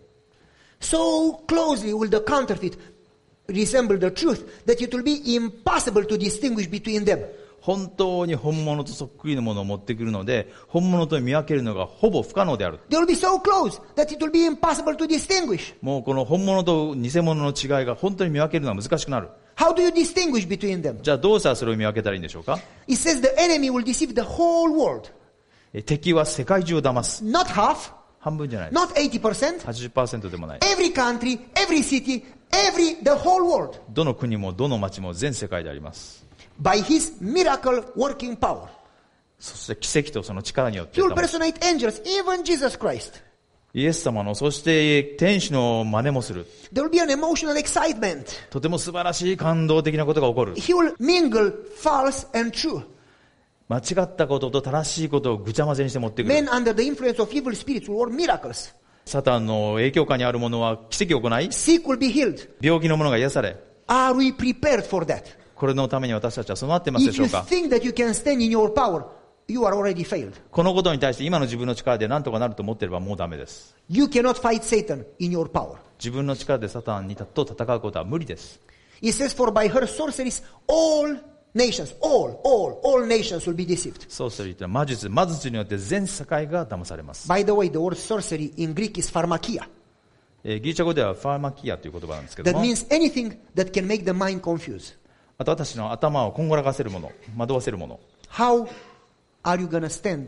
So closely will the counterfeit resemble the truth that it will be impossible to distinguish between them. 本当に本物とそっくりのものを持ってくるので、本物と見分けるのがほぼ不可能である。 They will be so close that it will be impossible to distinguish. もうこの本物と偽物の違いが本当に見分けるのは難しくなる。 How do you distinguish between them? じゃあどうしたらそれを見分けたらいいんでしょうか。 It says the enemy will deceive the whole world. え敵は世界中を騙す。 Not half, 半分じゃないです。 not eighty percent. はちじゅっパーセント でもない。 Every country, every city, every, the whole world. どの国もどの町も全世界であります。 By his miracle working power. そして奇跡とその力によって He will personate angels, even Jesus Christ. イエス様の、そして天使の真似もする。 There will be an emotional excitement. とても素晴らしい感動的なことが起こる。 He will mingle false and true. 間違ったことと正しいことをぐちゃ混ぜにして持ってくる。 Men under the influence of evil spirits will work miracles. サタンの影響下にある者は奇跡を行い、 Sick will be healed. 病気の者が癒され、 Are we prepared for that? これのために私たちは備わってますで If しょ you うか。 think that you can stand in your power, you are already failed. このことに対して今の自分の力で何とかなると思っていればもうダメです。 You cannot fight Satan in your power. 自分の力でサタンにと戦うことは無理です。 It says, for by her sorceries, all nations, all, all, all nations will be deceived. そうすると魔術、魔術によって全世界が騙されます。 By the way, the word sorcery in Greek is pharmakia. えーギリシャ語ではファーマキアという言葉なんですけど That も、 means anything that can make the mind confused. あと私の頭をこんごらがせるもの、惑わせるもの、 How are you going to stand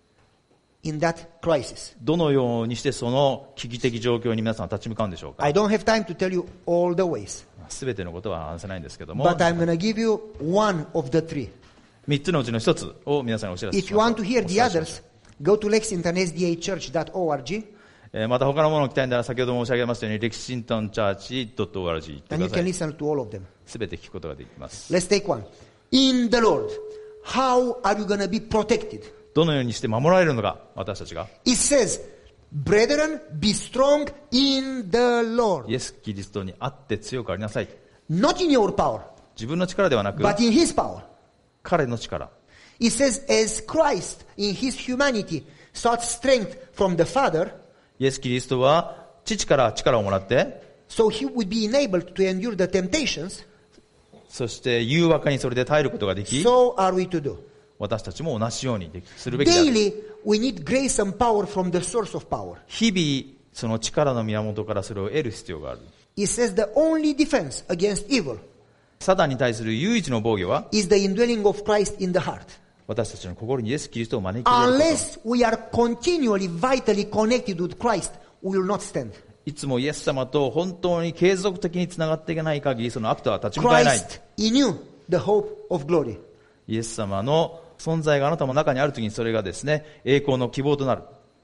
in that crisis? どのようにしてその危機的状況に皆さん立ち向かうんでしょうか。 I don't have time to tell you all the ways, すべてのことは話せないんですけども、 but I'm going to give you one of the three. 三つのうちの一つを皆さんにお知らせ If し you ます。 want to hear お the 伝えします others, go to lexington s d a church dot org えーまた他のものを期待なら先ほど申し上げましたようにレキシントンチャーチ ドットオーアールジー 行って and く you だ can さい。 listen to all of them. すべて聞くことができます。 Let's take one. In the Lord, how are you going to be protected? どのようにして守られるのか、私たちが。 It says, brethren, be strong in the Lord. イエス・キリストにあって強くありなさい。 Not in your power, 自分の力ではなく、 but in his power. 彼の力。 It says, as Christ in his humanity sought strength from the Father, イエス・キリストは父から力をもらって、 so he would be enabled to endure the temptations, そして誘惑にそれで耐えることができ、 so are we to do. 私たちも同じようにできするべきである。 Daily, we need grace and power from the source of power. 日々、 その力の源からそれを得る必要がある。 It says the only defense against evil サタンに対する唯一の防御は is the indwelling of Christ in the heart. 私たちの心にイエス・キリストを招き入れること。 Unless we are continually vitally connected with Christ, we will not stand. いつもイエス様と本当に継続的につながっていかない限り、その悪とは立ち向かえない。 Christ in you, the hope of glory. イエス様の存在があなたの中にあるときに、それがですね、栄光の希望となる。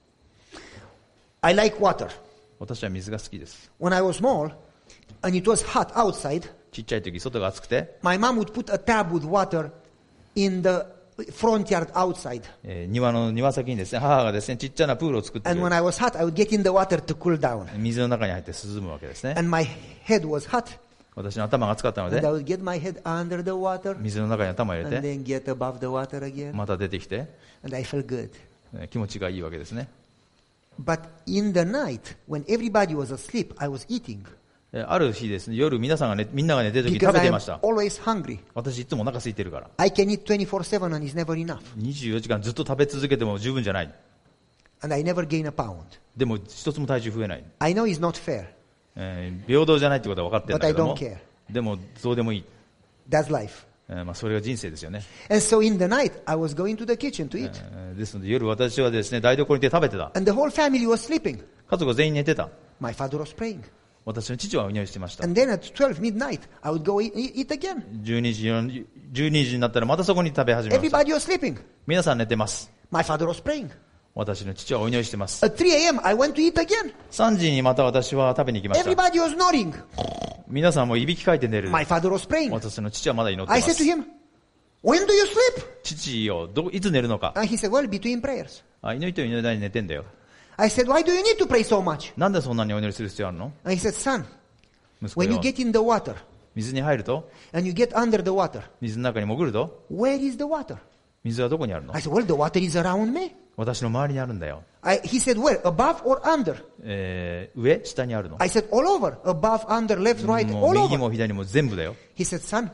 I like water. 私は水が好きです。 When I was small and it was hot outside, ちっちゃい時外が暑くて、 my mom would put a tub with water in the front yard outside. えー庭の庭先にですね、母がですね、ちっちゃなプールを作ってく And れ when る。 I was hot, I would get in the water to cool down. 水の中に入って涼むわけですね。 And my head was hot. 私の頭が熱かったの And I で、 would get my head under the water 水の中に頭を入 and れて、 then get above the water again. また出てきて、 And I felt good. えー気持ちがいいわけですね。 But in the night, when everybody was asleep, I was eating. えーある日ですね、夜皆さんが、ね、みんなが寝てる時に Because 食べて I'm ました。 always hungry. 私いつもお腹空いてるから。 I can eat twenty-four seven and it's never enough. にじゅうよじかんずっと食べ続けても十分じゃない。 And I never gain a pound. でも一つも体重増えない。 I know it's not fair. えー平等じゃないってことは分かってるんだけども But I don't care. でもどうでもいい、 That's life. えーまあ、それが人生ですよね、 And so in the night, I was going to the kitchen to eat. えーですので夜私はですね台所に行って食べてた。 And the whole family was sleeping. 家族全員寝てた。 My father was praying. 私の父はお祈りしてました。 And then at twelve midnight, I would go eat, eat again. じゅうにじじゅうにじになったらまたそこに食べ始めました。 Everybody was sleeping. 皆さん寝てます。 My father was praying. 私の父はお祈りしてます。 At three a.m., I went to eat again. さんじにまた私は食べに行きました。 Everybody was nodding. 皆さんもいびきかいて寝る。 My father was praying. 私の父はまだ祈ってま I said す to。him, when do you sleep? 父よ、どいつ寝るのか。 And he said, well, between prayers. あ、祈りと祈りの間に寝てんだよ。 I said, why do you need to pray so much? なんでそんなにお祈りする必要あるの？ And he said, son, 息子 when you よ、 get in the water 水に入ると、 and you get under the water, 水の中に潜ると、 where is the water? 水はどこにあるの？ I said, well, the water is around me. 私の周りにあるんだよ。 I, he said, where? Above or under? えー、上下にあるの？ I said, all over. Above, under, left, right, もう all 右 over. も左にも全部だよ。 He said, son,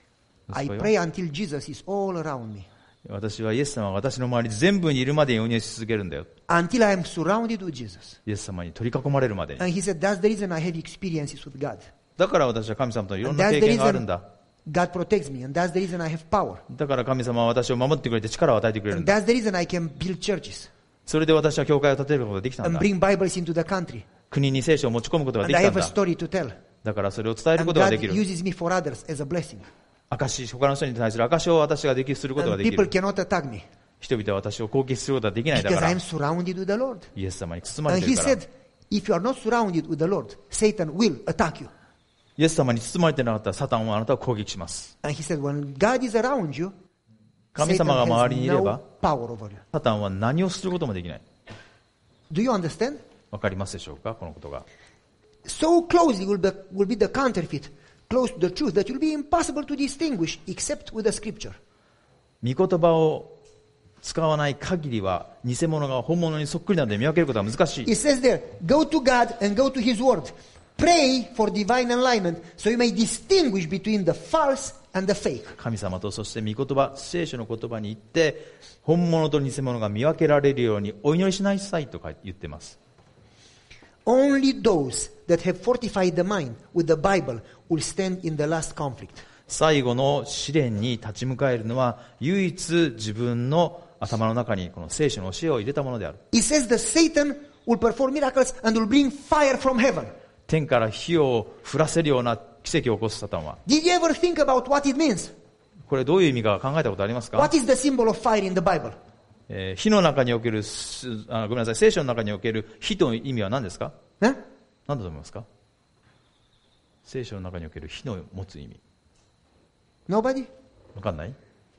I 息子よ、 pray until Jesus is all around me. 私はイエス様が私の周り全部にいるまでにお祈りし続けるんだよ。 Until I am surrounded with Jesus. イエス様に取り囲まれるまでに。 And he said, that's the reason I have experiences with God. だから私は神様といろん And な that's 経 the 験があるん reason だ。 God protects me. And that's the reason I have power. だから神様は私を守ってくれて力を与えてくれるん And だ。 that's the reason I can build churches それで私は教会を建てることができたん and だ。 bring Bibles into the country. 国に聖書を持ち込むことが And でき I たん have a だ。 story to tell. だからそれを伝える And ことが God できる。 uses me for others as a blessing. 証し、他の人に対する証しを私ができるすることが And でき people る。 cannot attack me 人々は私を攻撃することはできないだ because から I am surrounded with the Lord. イエス様に包まれ And て he るから。 said, if you are not surrounded with the Lord, Satan will attack you. イエス様に包まれてなかったらサタンはあなたを攻撃します。 And he said, when God is around you, 神 Satan 様が周りにいれ has ば no power over you. サタンは何をすることもできない。 Do you understand? わかりますでしょうか、このことが。 So closely will be, will be the counterfeit, close to the truth, that will be impossible to distinguish except with the scripture. 御言葉を使わない限りは偽物が本物にそっくりなので見分けることは難しい。 It says there, go to God and go to His Word. Pray for divine alignment so you may distinguish between the false and the fake. 神様とそして御言葉、聖書の言葉に行って本物と偽物が見分けられるようにお祈りしなさいとか言ってます。 Only those that have fortified the mind with the Bible will stand in the last conflict. 最後の試練に立ち向かえるのは唯一自分の頭の中にこの聖書の教えを入れたものである。 It says that Satan will perform miracles and will bring fire from heaven. 天から火を降らせるような奇跡を起こすサタンは。 Did you ever think about what it means? これどういう意味か考えたことありますか？ What is the symbol of fire in the Bible? えー火の中におけるすあ、ごめんなさい、聖書の中における火という意味は何ですか？ Huh? 何だと思いますか？聖書の中における火の持つ意味。 Nobody? わかんない？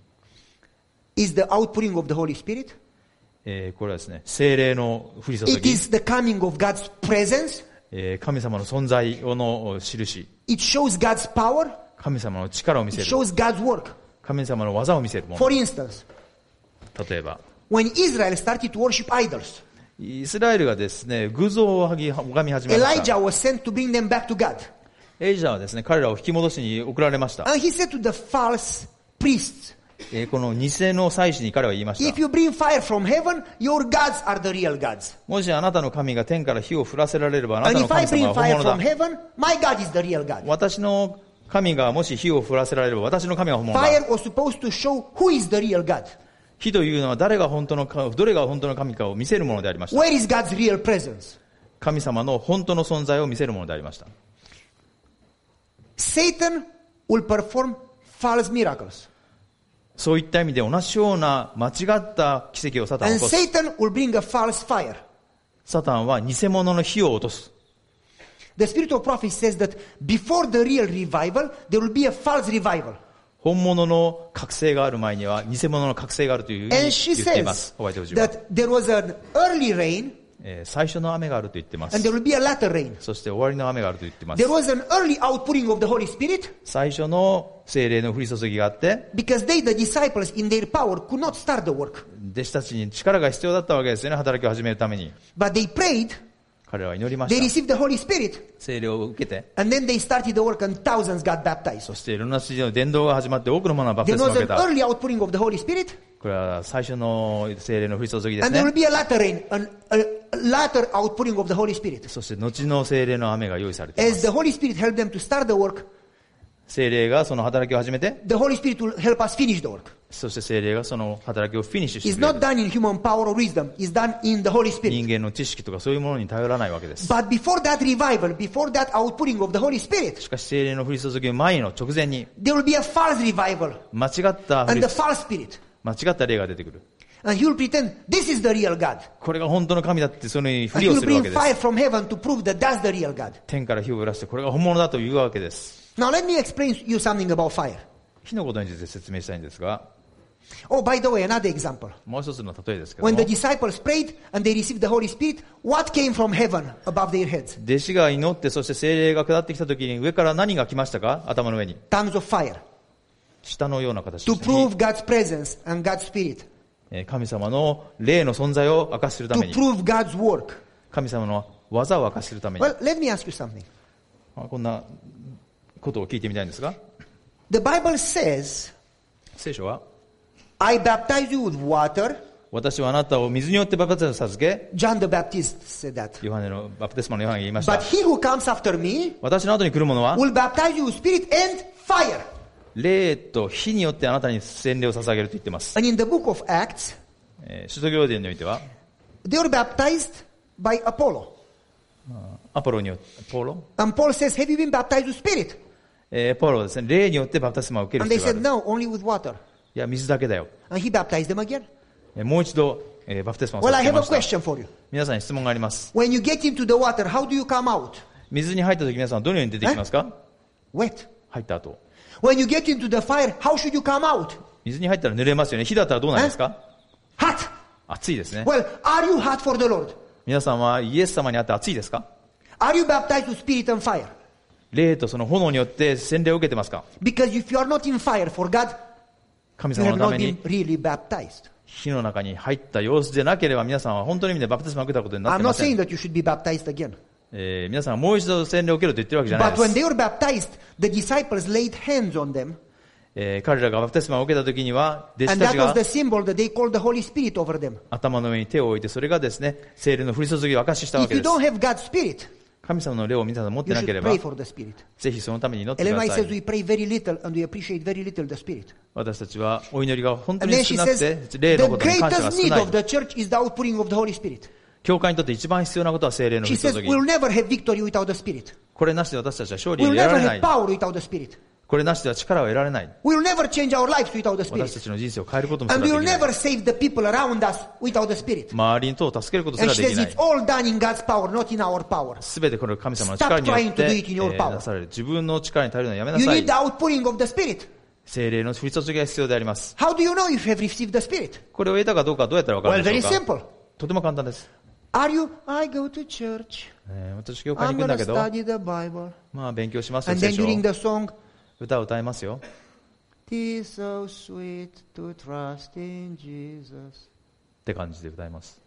Is the outpouring of the Holy Spirit? えーこれはですね、聖霊の降り注 It ぎ、 is the coming of God's presence. えー神様の存在の印、 It shows God's power. 神様の力を見 It せる、 shows God's work. 神様の技を見せるも For instance, の。例えば、 when Israel started to worship idols, イスラエルがですね、偶像を拝み始めました。 Elijah was sent to bring them back to God. エリジャはですね、彼らを引き戻しに送られました。 And he said to the false priests, えーこの偽の祭司に彼は言いまし If た。 you bring fire from heaven, your gods are the real gods. もしあなたの神が天から火を降らせられれば、あな And たの if I 神 bring 様は本 fire 物 from だ。 heaven, my God is the real God. 私の神がもし火を降らせられれば、私の神が本物だ。 Fire was supposed to show who is the real God. 火というのは誰が本当のか、どれが本当の神かを見せるものでありました。 Where is God's real presence? 神様の本当の存在を見せるものでありました。 Satan will perform false miracles. そういった意味で同じような間違った奇跡をサタンは And 起こす。 Satan will bring a false fire. サタンは偽物の火を落とす。 The spirit of prophecy says that before the real revival, there will be a false revival. 本物の覚醒がある前には偽物の覚醒があるというふうに And 言 she っています。 says ホワイト王子は、 that there was an early rain えー最初の雨があると言っていま and す。 there will be a latter rain. そして終わりの雨があると言っています There。was an early outpouring of the Holy Spirit 最初の聖霊の降り注ぎがあって、 because they, the disciples, in their power, could not start the work. 弟子たちに力が必要だったわけですよね、働きを始めるために。 But they prayed, 彼らは祈りま they した。 received the Holy Spirit, 聖霊を受けて、 and then they started the work and thousands got baptized. そしていろんな地の伝道が始まって多くの者がバプ There テスマを was 受け an た。 early outpouring of the Holy Spirit, これは最初の聖霊の降り注ぎです and there ね will。be a latter rain, an, a latter outpouring of the Holy Spirit. そして後の聖霊の雨が用意されていま As す。 the Holy Spirit helped them to start the work, 聖霊がその働きを始めて、 the Holy Spirit will help us finish the work. そして聖霊がその働きをフィニッシュし It's てくれ not る。 done in human power or wisdom, it's done in the Holy 人 Spirit. 間の知識とかそういうものに頼らないわけです。 But before that revival, before that outpouring of the Holy Spirit, しかし聖霊の降り注ぎ前の直前に there will be a false revival 間違った降 and り the false spirit. 間違った霊が出てくる。 And he will pretend this is the real God. これが本当の神だってそのようにふ And り he を will するわ bring けです。 fire from heaven to prove that that's the real God. 天から火を降らしてこれが本物だというわけです。 Now let me explain you something about fire. 火のことについて説明したいんですが、 Oh, by the way, another example. もう一つの例えですけど When も、 the disciples prayed and they received the Holy Spirit, what came from heaven above their heads? 弟子が祈ってそして聖霊が下ってきた時に上から何が来ましたか？頭の上に Tongues of fire. 下のような形で To したね prove God's presence and God's spirit. えー神様の霊の存在を明かしするた To めに、 prove God's work. 神様の技を明かしするために、 Well, let me ask you something. まあこんなことを聞いてみたいんですが、 The Bible says, 聖書は I baptize you with water. 私はあなたを水によってバプテスマ授け、 John the Baptist said that. ヨハネのバプテスマのヨハネが言いました。 But he who comes after me 私の後に来る者は will baptize you with spirit and fire. 霊と火によってあなたに洗礼を捧げると言っています。 And in the book of Acts, えー使徒行伝においては they were baptized by Apollo. アポロによってポロ、 And Paul says, have you been baptized with spirit? えーポロはですね、霊によってバプテスマを受ける And they 必要があ said, る。 no, only with water. いや水だけだよ。 And he baptized them again. えーもう一度、えーバプテスマを Well, I 授け have a ました。 question for you. 皆さんに質問があります。 When you get into the water, how do you come out? 水に入った時皆さんはどのように出てきますか？ Wet. 入った後。 When you get into the fire, how should you come out? 水に入ったら濡れますよね。火だったらどうなりますか？ Hot. 暑いですね。 Well, are you hot for the Lord? 皆さんはイエス様にあって暑いですか？ Are you baptized with spirit and fire? 霊とその炎によって洗礼を受けてますか？ Because if you are not in fire for God, 神 you 様 have のた not めに been really baptized. 火の中に入った様子でなければ皆さんは本当の意味でバプテスマを受けたことになっ I'm てま not せ saying ん。 that you should be baptized again. えー皆さんはもう一度洗礼を受けると言ってるわけじゃない But で when す。 they were baptized, the disciples laid hands on them. えー彼らがバプテスマを受けた時には弟子 And た that ち was が the symbol that they called the Holy Spirit over them. 頭の上に手を置いてそれがですね、聖霊の降り注ぎを証ししたわ If け you です。 don't have God's Spirit, 神様の霊を皆さん持って you な should ければ pray for the Spirit. ぜひそのために祈ってく Ellen だ White さ says い。 we pray very little and we appreciate very little the Spirit. 私たちはお祈りが本当 And に then 少 she なく says, て霊の the ことに感謝が greatest 少 need ない of。the church is the outpouring of the Holy Spirit. 教会にとって一番必要なことは聖霊の降 She り注 says ぎ。 we'll never have victory without the Spirit. これなしで私たちは勝利を We'll 得ら never れな have い。 power without the Spirit. これなしでは力を得られない。 We'll never change our lives without the 私た Spirit. ちの人生を変えることもす And ら we'll できない。 never save the people around us without the Spirit. 周りの人を助けることす And ら she でき says な it's い。 all done in God's power, not in our power. すべてこれ神様の力によ Stop って、 trying to do え it in your ー power. なされる。自分の力に頼るのはやめな You さ need い the。outpouring of the Spirit. 聖霊の降り注ぎが必要であります。 How do you know if you have received the Spirit? これを得たかどうかはどうやったらわか Well, るで very しょうか？ simple. とても簡単です。 Are you, I go to church. えー私教会 I'm に行くん going だ to けど、 study the Bible. まあ勉強しますよ、 And 聖 then 書を during the song, 歌を歌いますよ。 "'Tis so sweet to trust in Jesus." って感じで歌います。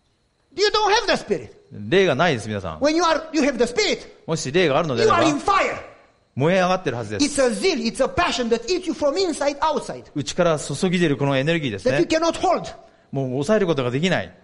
You don't have the Spirit. 霊がないです、皆さん。 When you are, you have the Spirit. もし霊があるので You あ are れ in ば、 fire. 燃え上がってるはずです。 It's a zeal, it's a passion that eats you from inside outside. 内から注ぎ出るこのエネルギーです That you ね。 cannot hold. もう抑えることができない。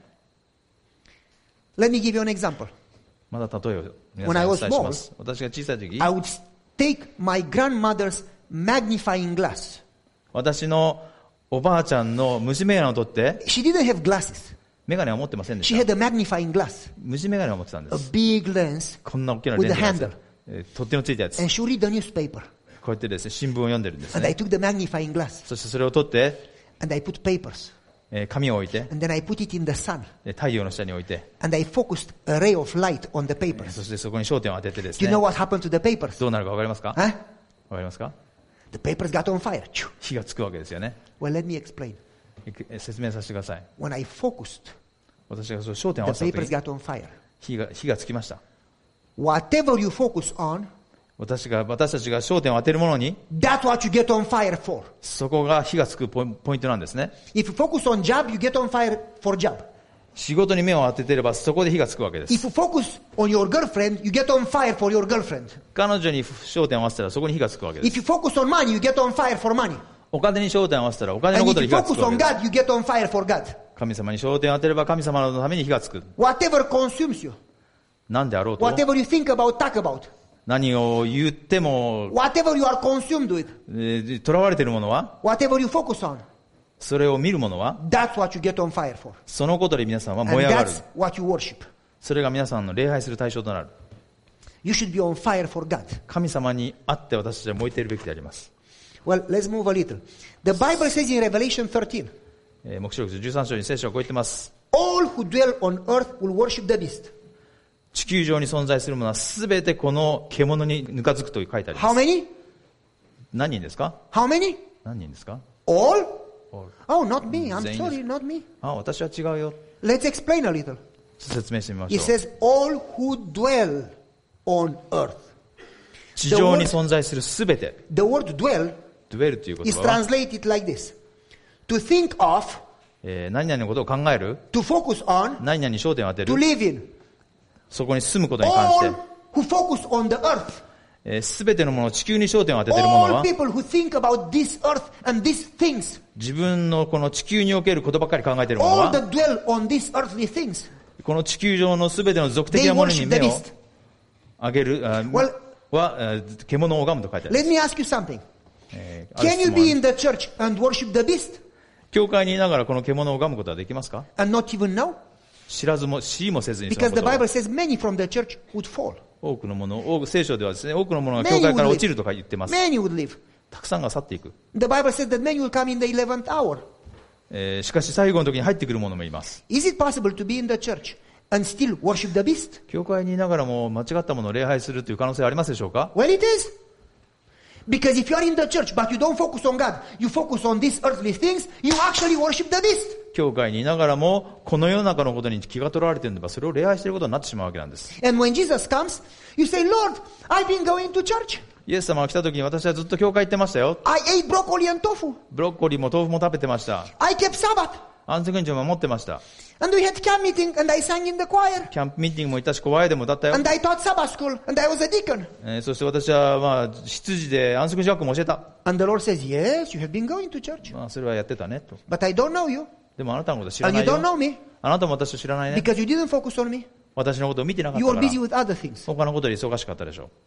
Let me give you an example. まだ例えを皆 When さ I んにお was 伝えします。私が小さい時、 I would take my grandmother's magnifying glass. 私のおばあちゃんの虫眼鏡を取って、 She didn't have glasses. 眼鏡は持ってませんで She した。 had a magnifying glass. 虫眼鏡を持ってたんで A す。 big lens. こんな大きなレンズ with が a です handle. ね、えー取っ手のついたやつ。 And she would read the newspaper. こうやってですね、新聞を読んでるんです And I ね。 took the magnifying glass. そしてそれを取って、 And I put papers. えー紙を置いて、 And then I put it in the sun. で太陽の下に置いて、 And I focused a ray of light on the そ papers. してそこに焦点を当ててです Do you ね、 know what happened to the papers? どうなるかわかりますか？ Huh? わかりますか？ The papers got on fire. Choo. 火がつくわけですよね。 Well, let me explain. え説明させてください。 When I focused, 私がその焦点を合 the わせた papers 時に got on fire. 火が火がつきました。 Whatever you focus on, 私が私たちが焦点を当てるものに、 that's what you get on fire for. そこが火がつくポイポイントなんですね。 If you focus on job, you get on fire for job. 仕事に目を当てていればそこで火がつくわけです。 If you focus on your girlfriend, you get on fire for your girlfriend. 彼女に焦点を合わせたらそこに火がつくわけで If す。 you focus on money, you get on fire for money. お金に焦点を合わせたらお金の And こと if に you 火がつ focus くわけ on です。 God, you get on fire for God. 神様に焦点を当てれば神様のために火がつく。 Whatever consumes you, 何であろうと、 whatever you think about, talk about, 何を言っても、 whatever you are consumed with, えー、囚われているものは、 whatever you focus on, それを見るものは、 that's what you get on fire for. そのことで皆さんは And 燃え上がる。 that's what you worship. それが皆さんの礼拝する対象となる。 You should be on fire for God. 神様にあって私たちは燃えているべきであります。 Well, let's move a little. The Bible says in Revelation thirteen, えー、黙示録じゅうさん章に聖書はこう言ってます。 all who dwell on earth will worship the beast. 地球上に存在するものはすべてこの獣にぬかづくと書いてあり How ます。 many? 何人ですか？ How many? 何人ですか？ All? All. Oh, not me. I'm 全員です。 sorry, not me. あ、私は違うよ。 Let's explain a little. 説明してみまし It ょう。 says all who dwell on earth. 地上に存在するすべて。 The word dwell ドゥエルという言 is 葉は、 translated like this. To think of, えー、何々のことを考える、 to focus on, 何々に焦点を当て to る、 live in. そこに住むことに関して All、who focus on the earth. えー、すべてのもの、地球に焦点を当てているもの All は、 people who think about this earth and these things. 自分のこの地球におけることばっかり考えているもの All は、 that dwell on these earthly things. この地球上のすべての属的 They なものに worship 目 the を beast. 上げる、あ Well- は、えー獣を拝むと書いてある。 Let me ask you something. えーある Can 質 you 問 be in the church and worship the beast 教会にいながらこの獣を拝むことはできますか？ and not even know? 知らずも、知りもせずにその Because こ the とを Bible says many from the church would fall. 多くのもの、多く聖書ではですね、多くのものが Many 教会から would 落ちるとか言ってます。 Many would live. たくさんが去っていく。 The Bible says that many will come in the eleventh hour. えーしかし最後の時に入ってくる者もいます。 Is it possible to be in the church and still worship the beast? 教会にいながらも間違ったものを礼拝するという可能性はありますでしょうか？ Well, it is. Because if you are in the church but you don't focus on God, you focus on these earthly things, you actually worship the beast. 教会にいながらもこの世の中のことに気が取られているのばそれを礼拝していることになってしまうわけなんです。 And when Jesus comes, you say, Lord, I've been going to church. イエス様が来た時に私はずっと教会行ってましたよ。 I ate broccoli and tofu. ブロッコリーも豆腐も食べてました。 I kept Sabbath. 安息日を守ってました。 And we had camp meeting and I sang in the choir. キャンプミーティングも行ったし、怖いでも歌ったよ。 And I taught Sabbath school and I was a deacon. えーそして私は、まあ、羊で安息日学校も教えた。 And the Lord says, yes, you have been going to church. まあ、それはやってたね、と。 But I don't know you. でもあなたのこと知ら And な you い don't よ。 know me あなたも私を知らないね。 because you didn't focus on me. 私のことを見てなかっ You た were から busy with other things. 他のことで忙しかったでしょう。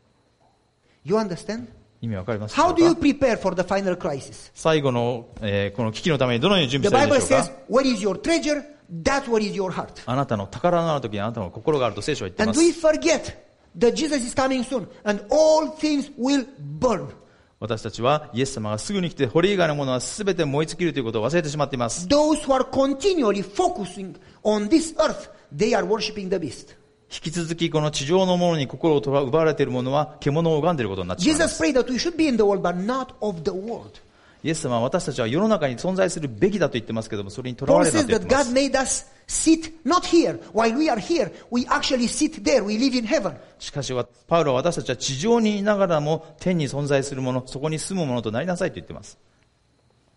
You understand? 意味わかりますでしょ How う do you か？ prepare for the final crisis? 最後の、えーこの危機のためにどのように準 The 備したらいい Bible でしょう says, か？ where is your treasure? That's where is your heart. あなたの宝のある時にあなたの心があると聖書は言っていま And す。 we forget that Jesus is coming soon and all things will burn. 私たちはイエス様がすぐに来てこれ以外のものは全て燃え尽きるということを忘れてしまっています。 Those who are continually focusing on this earth, they are worshiping the beast. 引き続きこの地上のものに心を奪われているものは獣を拝んでいることになってしまいま Jesus す。 prayed that we should be in the world but not of the world. イエス様は私たちは世の中に存在するべきだと言ってますけども、それにとらわ Paul れるな says と言っ that てま God す。 made us sit not here. While we are here, we actually sit there. We live in heaven. しかしパウロは私たちは地上にいながらも天に存在するもの、そこに住むものとなりなさいと言っています。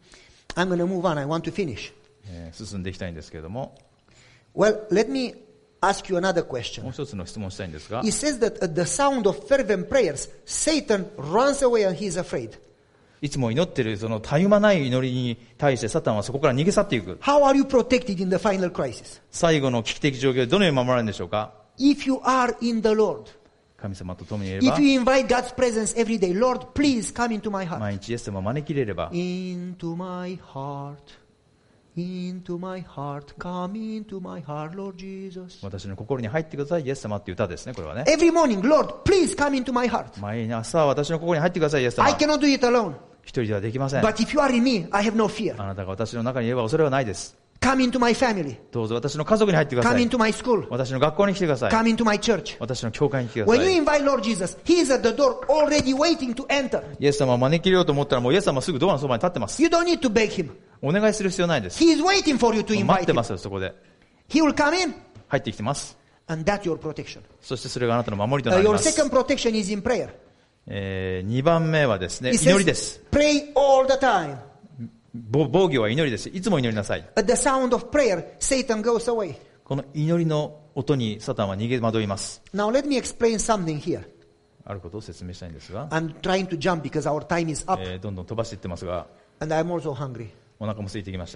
I'm going to move on. I want to finish. えー進んでいきたいんですけれども、 Well, let me ask you another もう question. 一つの質問したいんですが、 It says that at the sound of fervent prayers, Satan runs away and he is afraid. いつも祈っているそのたゆまない祈りに対してサタンはそこから逃げ去っていく。 How are you protected in the final crisis? 最後の危機的状況でどのように守られるんでしょうか。 If you are in the Lord, 神様と共にいれば if、you invite God's presence every day, Lord, please come into my heart. 毎日イエス様を招き入れれば、 Into my heart, into my heart, come into my heart, Lord Jesus. 私の心に入ってくださいイエス様っていう歌ですね、これはね。 Every morning, Lord, please come into my heart. 毎朝私の心に入ってくださいイエス様。 I cannot do it alone. 一人ではできません。 But if you are in me, I have no fear. あなたが私の中にいれば恐れはないです。 Come into my family. どうぞ私の家族に入ってくださ Come い。 into my school. 私の学校に来てください。 Come into my church. 私の教会に来てくだ When さ you い。 invite Lord Jesus, He is at the door already waiting to enter. イエス様を招き入れようと思ったらもうイエス様はすぐドアのそばに立ってます。 You don't need to beg Him. お願いする必要ないです。 He is waiting for you to 待 invite ってま Him. すよ、そこで。 He will come in, 入ってきてます。 and that's your protection. そしてそれがあなたの守りと Uh, なり your ます。 second protection is in prayer. えー、にばんめはですね、 It 祈りです。 says, pray all the time. ぼ防御は祈りです。いつも祈りなさい。 At the sound of prayer, Satan goes away. この祈りの音にサタンは逃げ惑います。 Now let me explain something here. あることを説明したいんですが、 I'm trying to jump because our time is up, えー、どんどん飛ばしていってますが、 and I'm also hungry. お腹も空いてきました。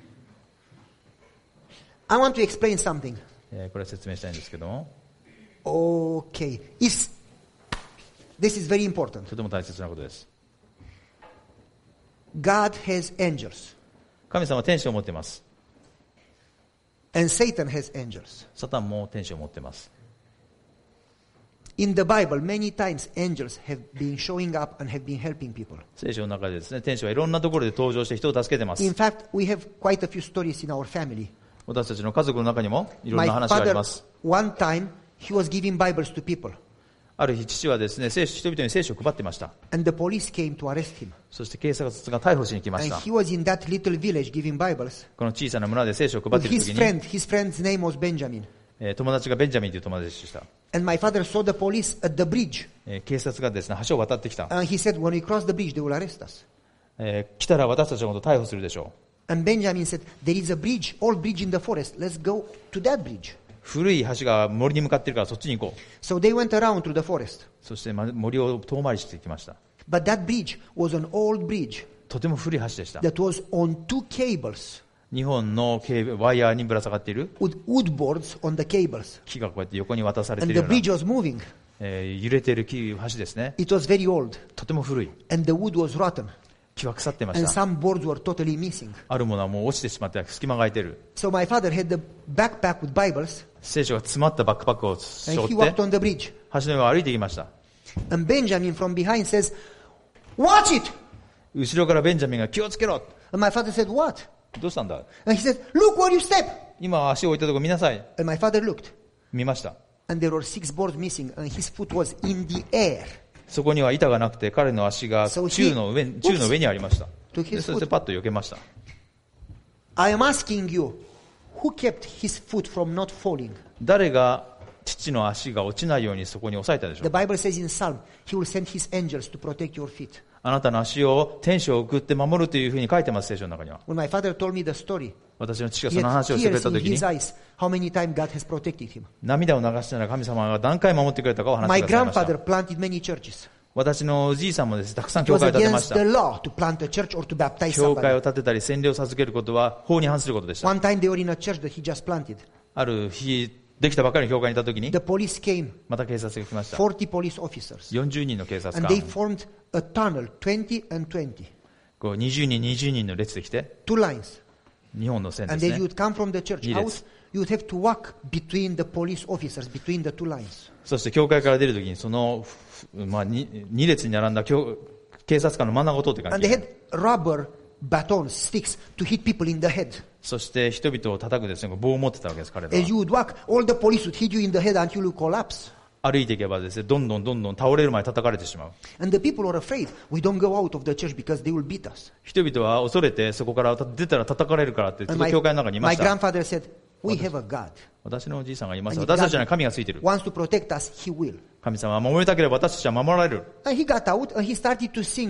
I want to explain something. えー、これは説明したいんですけども、 Okay. Is, this is very important. とても大切なことです。 God has angels, 神様は天使を持っています。 and Satan has angels. サタンも天使を持っています。 In the Bible, many times angels have been showing up and have been helping people. 聖書の中でですね、天使はいろんなところで登場して人を助けてます。 In fact, we have quite a few stories in our family. 私たちの家族の中にもいろん My な話があり father, ます。 one time, he was giving Bibles to people, ある日、父はですね、聖書人々に聖書を配っていました。 and the police came to arrest him. そして警察が逮捕しに来まし And た。 he was in that little village giving Bibles. この小さな村で聖書を配 With っている his 時に、 friend, his friend's name was Benjamin. えー友達がベンジャミンという友達でした。 And my father saw the police at the bridge. えー警察がですね、橋を渡ってきた。 And he said, when we cross the bridge, they will arrest us. えー来たら私たちのことを逮捕するでしょう。 And Benjamin said, there is a bridge, old bridge in the forest. Let's go to that bridge. 古い橋が森に向かっているからそっちに行こう。 So they went around through the forest. そしてま森を遠回りしてきました。 But that bridge was an old bridge とても古い橋でした。 that was on two cables 日本のケーブルワイヤーにぶら下がっている with wood boards on the cables. 木がこうやって横に渡されて And いる the よう bridge な、 was moving. えー揺れている木橋ですね。 It was very old. とても古い。 And the wood was rotten. 木は腐ってまし And た。 some boards were totally missing. あるものはもう落ちてしまって隙間が空いている。 So my father had the backpack with Bibles. 聖書が詰まったバックパックを And 背負 he っ walked て on the bridge. 橋の上を歩いていきました。 And Benjamin from behind says, watch it! 後ろからベンジャミンが気をつけろ。 And my father said, what? どうしたんだ。 And he said, look where you step! 今足を置いたとこ見なさい。 And my father looked. 見ました。 And there were six boards missing. And his foot was in the air. そこには板がなくて彼の足が So he- 宙の上宙の上にありました。 took his でそしてパッと避けました。 I am asking you, who kept his foot from not falling? 誰が父の足が落ちないようにそこに押さえたでしょ The う。 Bible says in Psalm, he will send his angels to protect your feet. あなたの足を天使を送って守るというふうに書いてます、聖書の中には。 When my father told me the story, 私の父が he その had 話をしてくれ tears た in 時に his eyes, how many times God has protected him. 涙を流しながら神様が何回守ってくれたかを話 My してくださいました grandfather planted many churches. 私のおじいさんもですね、たくさん It 教 was 会を建てま against した the。law to plant a church or to baptize 教会 somebody. を建てたり洗礼を授けることは法に反することでした。 One time they were in a church that he just planted. ある日できたばかりの教会にいた時に The police came, また警察が来ました。 forty police officers. よんじゅうにんの警察 And 官 they formed a tunnel, twenty and twenty. こうにじゅうにんにじゅうにんの列で来て Two lines. にほんの線で And す then ね you。would come from the church 二 house. 列 You would have to walk between the police officers, between the two lines. そして教会から出るときにその、まあ、にに列に並んだ教警察官の真ん中を通っていかな And きゃ they いけない。 had rubber batons, sticks, to hit people in the head. そして人々を叩くですね、棒を持ってたわけです、彼ら As you は。 would walk, all the police would hit you in the head until you collapse. 歩いていけばですね、どんどんどんどん倒れる前に叩かれてしまう。 And the people are afraid. We don't go out of the church because they will beat us. 人々は恐れてそこから出たら叩かれるからって、ちょっ And と my, 教会の中にいま my した。 grandfather said, we have a God. 私のおじいさんが言いました。 And if 私たちには God 神がついている。 wants to protect us, he will. 神様は守りたければ私たちは守られる。 And he got out and he started to sing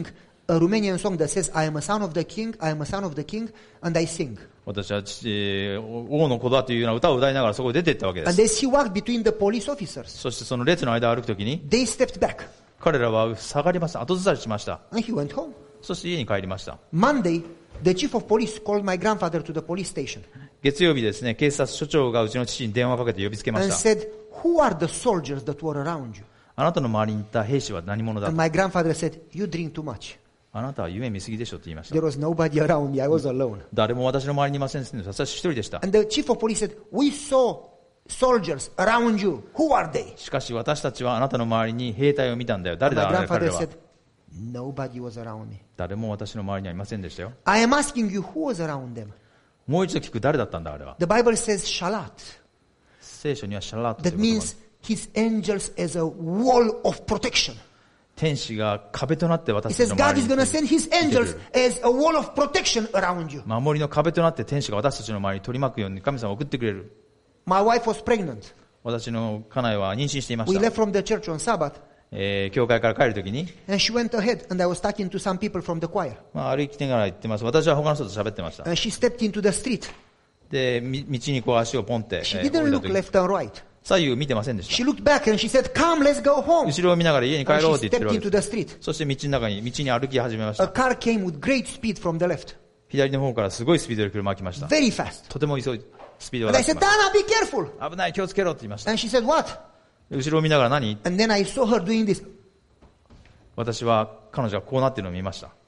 a Romanian song that says, I am a son of the king, I am a son of the king, and I sing. 私は父、王の子だというような歌を歌いながらそこに出ていったわけで And す。 as he walked between the police officers, そしてその列の間を歩くときに、 they stepped back, 彼らは下がりました。後ずさりしました。 and he went home. そして家に帰りました。 Monday, the chief of police called my grandfather to the police station 月曜日ですね、警察署長がうちの父に電話をかけて呼びつけま and した。 said, who are the soldiers that were around you? あなたの周りにいた兵士は何者だ And my grandfather said, you drink too much. あなたは夢見すぎでしょと言いました。 There was nobody around me, I was alone. 誰も私の周りにいませんでした。私は一人でした。 And the chief of police said, we saw soldiers around you. Who are they? しかし私たちはあなたの周りに兵隊を見たんだよ。誰 And だ my あなた彼 grandfather らは。 said, nobody was around me. 誰も私の周りにはいませんでしたよ。 I am asking you, who was around them? もう一度聞く、誰だったんだあれは。 The Bible says shalat. 聖書にはシャラットとい That う言葉 means his angels as a wall of protection. 天使が壁となって He 私た says ちの God 周 is り going to に send his angels as a wall of protection around you. 守りの壁となって天使が私たちの周りに取り巻くように神様を送ってくれる。 My wife was pregnant. 私の家内は妊娠していま We した。 left from the church on Sabbath えー教会から帰るときに、 and she went ahead and I was talking to some people from the choir. まあ、歩きながら行ってます。私は他の人と喋ってました。 And she stepped into the street. で、み道にこう足をポンって、え She ー didn't 降り look た時 left and right. 左右見てませんでし She た。 looked back and she said, come, let's go home. 後ろを見ながら家に帰 And ろう she って言ってる stepped わけ into で the す。 street. そして道の中に、道に歩き始めまし A た。 car came with great speed from the left. 左の方からすごいスピードで車が来ました。 Very fast. とても急い、スピード And が I 出し said, まし Dana, be careful. た。危ない、気をつけろって言いました。 And she said, what? 後ろを見ながら何 And then I saw her doing this. 私は彼女がこうなっているのを見ました。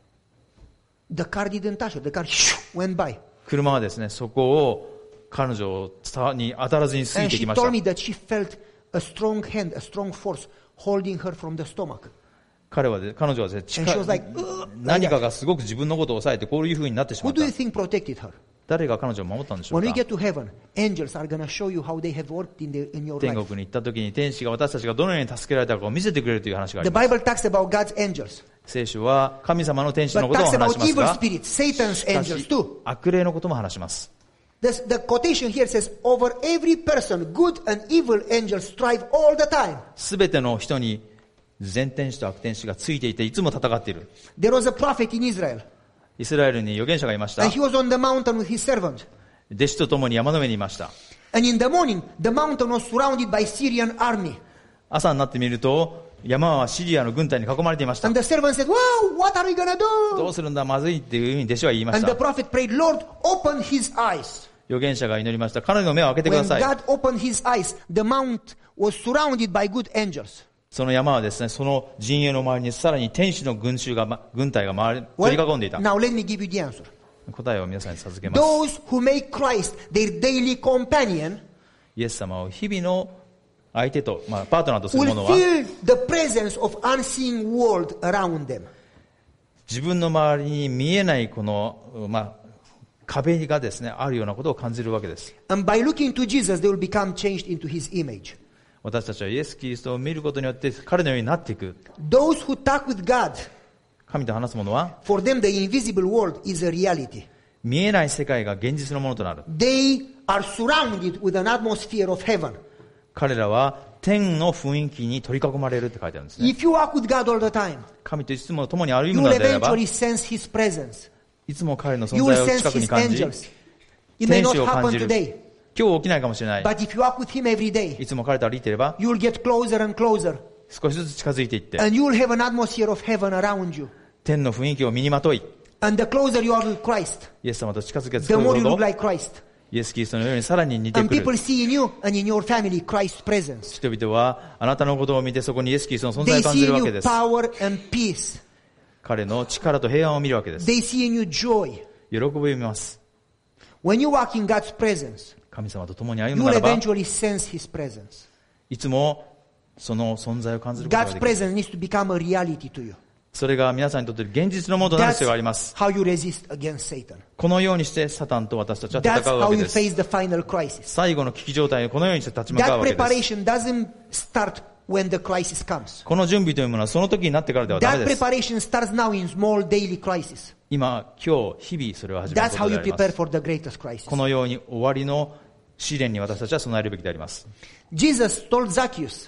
The car didn't touch her. The car went by. 車はですね、そこを彼女に当たらずに過ぎ And て she きまし told た me。that she felt a strong hand, a strong force holding her from the stomach. 彼はで、彼女はですね、 And she was 力 like, "Ugh," 何かがすごく自分のことを抑えてこういう風になってしまっ Who do た you。think protected her? 誰が彼女を守ったんでしょう When we か。 get to heaven, angels are going to show you how they have worked in, the, in your 天 life. 国に行った時に天使が私たちがどのように助けられたかを見せてくれるという話があ The ります。 Bible talks about God's angels, 聖書は神様の天使の but ことを talks 話 about します evil が、 spirits, Satan's しか angels し too. 悪霊のことも話します。 This, the quotation here says, over every person, good and evil angels strive all the time. すべての人に善天使と悪天使がついていていつも戦っている。 There was a prophet in Israel, イスラエルに預言者がいました。 and he was on the mountain with his servant. 弟子と共に山の上にいました。 And in the morning, the mountain was surrounded by Syrian army. 朝になってみると山はシリアの軍隊に囲まれていました。 And the servant said, wow, what are we going to ど do? うするんだ、まずいっていうふうに弟子は言いまし And the た。 prophet prayed, Lord, open his eyes. 預言者が祈りました。彼女の目を開けてく When ださい。 God opened his eyes, the mount was surrounded by good angels. その山はですね、その陣営の周りにさらに天使の軍衆が、ま軍隊が周り、取り囲んでいた。 now let me give you the answer. 答えを皆さんに授けます。 Those who make Christ their daily companion イエス様を日々の相手と、まあ、パートナーとする will 者は、 feel the presence of unseen world around them. 自分の周りに見えないこの、まあ、壁がですね、あるようなことを感じるわけです。 And by looking to Jesus, they will become changed into his image. 私たちはイエス・キリストを見ることによって彼のようになっていく。 Those who talk with God, 神と話す者は、 for them the invisible world is a reality. 見えない世界が現実のものとなる。 They are surrounded with an atmosphere of heaven. 彼らは天の雰囲気に取り囲まれるって書いてあるんですね。 If you walk with God all the time, 神といつも共に歩 you む will のであれば、 eventually sense his presence. いつも彼の You 存 will 在を sense 近く his に感じ、 angels. It may 天 not 使を感 happen じる。 today, 今日起きないかもしれない。 but if you walk with him every day, いつも彼と歩いていれば、 you will get closer and closer. 少しずつ近づいていって、 And you will have an atmosphere of heaven around you. 天の雰囲気を身にまとい、 And the closer you are with Christ, イエス様と近づけ the つく more you ほ look ど、 like Christ. イエス・キリストのようにさらに似て And くる。 people see in you and in your family Christ's presence. 人々はあなたのことを見てそこにイエス・キリストの存 They 在を感 see じる in わ you けです。 power and peace. 彼の力と平安を見るわけです。 They see in you joy. 喜びを見ます。 When you walk in God's presence, 神様と共に歩 you む will ならば、 eventually sense his presence. いつもその存在を感じることが God's できる。 presence needs to become a reality to you. それが皆さんにとって現実のものとなる That's 必要があります。 how you resist against Satan. このようにしてサタンと私たちは That's 戦うわ how け you です。 face the final crisis. 最後の危機状態をこのようにして立ち向かう That わけです。 preparation doesn't start when the crisis comes. この準備というものはその時になってからではダメ That です。 preparation starts now in small daily crisis. 今、今日、日々それを始める That's こ how とで you ありま prepare す。 for the greatest crisis. このように終わりの試練に私たちは備えるべきであります。 Jesus told Zacchaeus,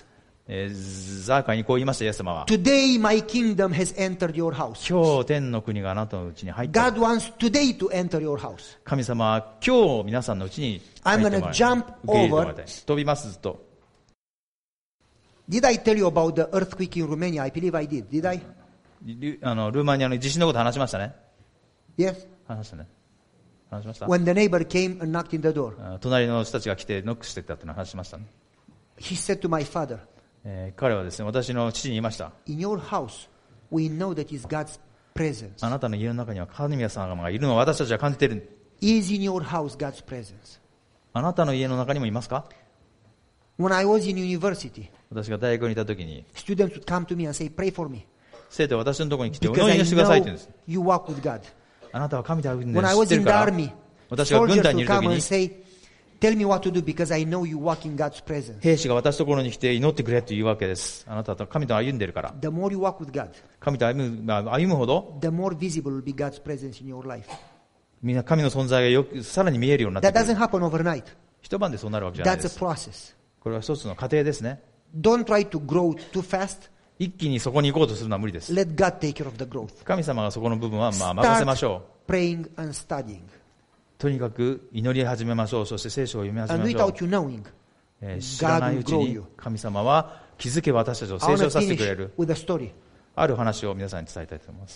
えーザーカイにこう言いました、イエス様は。 Today my kingdom has entered your house. 今日天の国があなたのうちに入った。 God wants today to enter your house. 神様は今日皆さんのうちに入ってもらい I'm gonna jump 受け入れてもらいたい。飛びますずっと。 Did I tell you about the earthquake in Romania? I believe I did. Did I? ルあのルーマニアの地震のこと話しましたね。 Yes. 話したね。話しました。 When the neighbor came and knocked in the door, あ隣の人たちが来てノックしてきたっていうの話しましたね。 he said to my father, えー彼はですね、私の父に言いました。 in your house, we know that is God's presence. あなたの家の中には神様がいるのを私たちは感じている。 Is in your house God's presence? あなたの家の中にもいますか？ When I was in university, 私が大学にいた時に students would come to me and say, pray for me. 生徒は私のところに来てお Because 祈 I りしてくださいって言うん know です。 you walk with God. あなたは神と会うんで When I 知っ was て in る the から。 army, 私が軍 soldiers 隊にい would る時 come and に say, tell me what to do because I know you walk in God's presence. 兵士が私のところに来て祈ってくれと言うわけです。あなたは神と歩んでいるから。 The more you walk with God, 神と歩む、まあ歩むほど the more visible will be God's presence in your life. みんな神の存在がよくさらに見えるようになって That くる。 doesn't happen overnight. 一晩でそうなるわけじゃない That's で a す。 process. これは一つの過程ですね。 Don't try to grow too fast. 一気にそこに行こうとするのは無理です。 Let God take care of the growth. 神様がそこの部分はまあ任せましょう。 Praying and studying. とにかく祈り始めましょう。そして聖書を読み始 And めましょう。 without you knowing, えー知らないうち God will grow に you. 神様は気づけば私たちを I 成 want 長 to させて finish くれる with a story. ある話を皆さんに伝えたいと思います。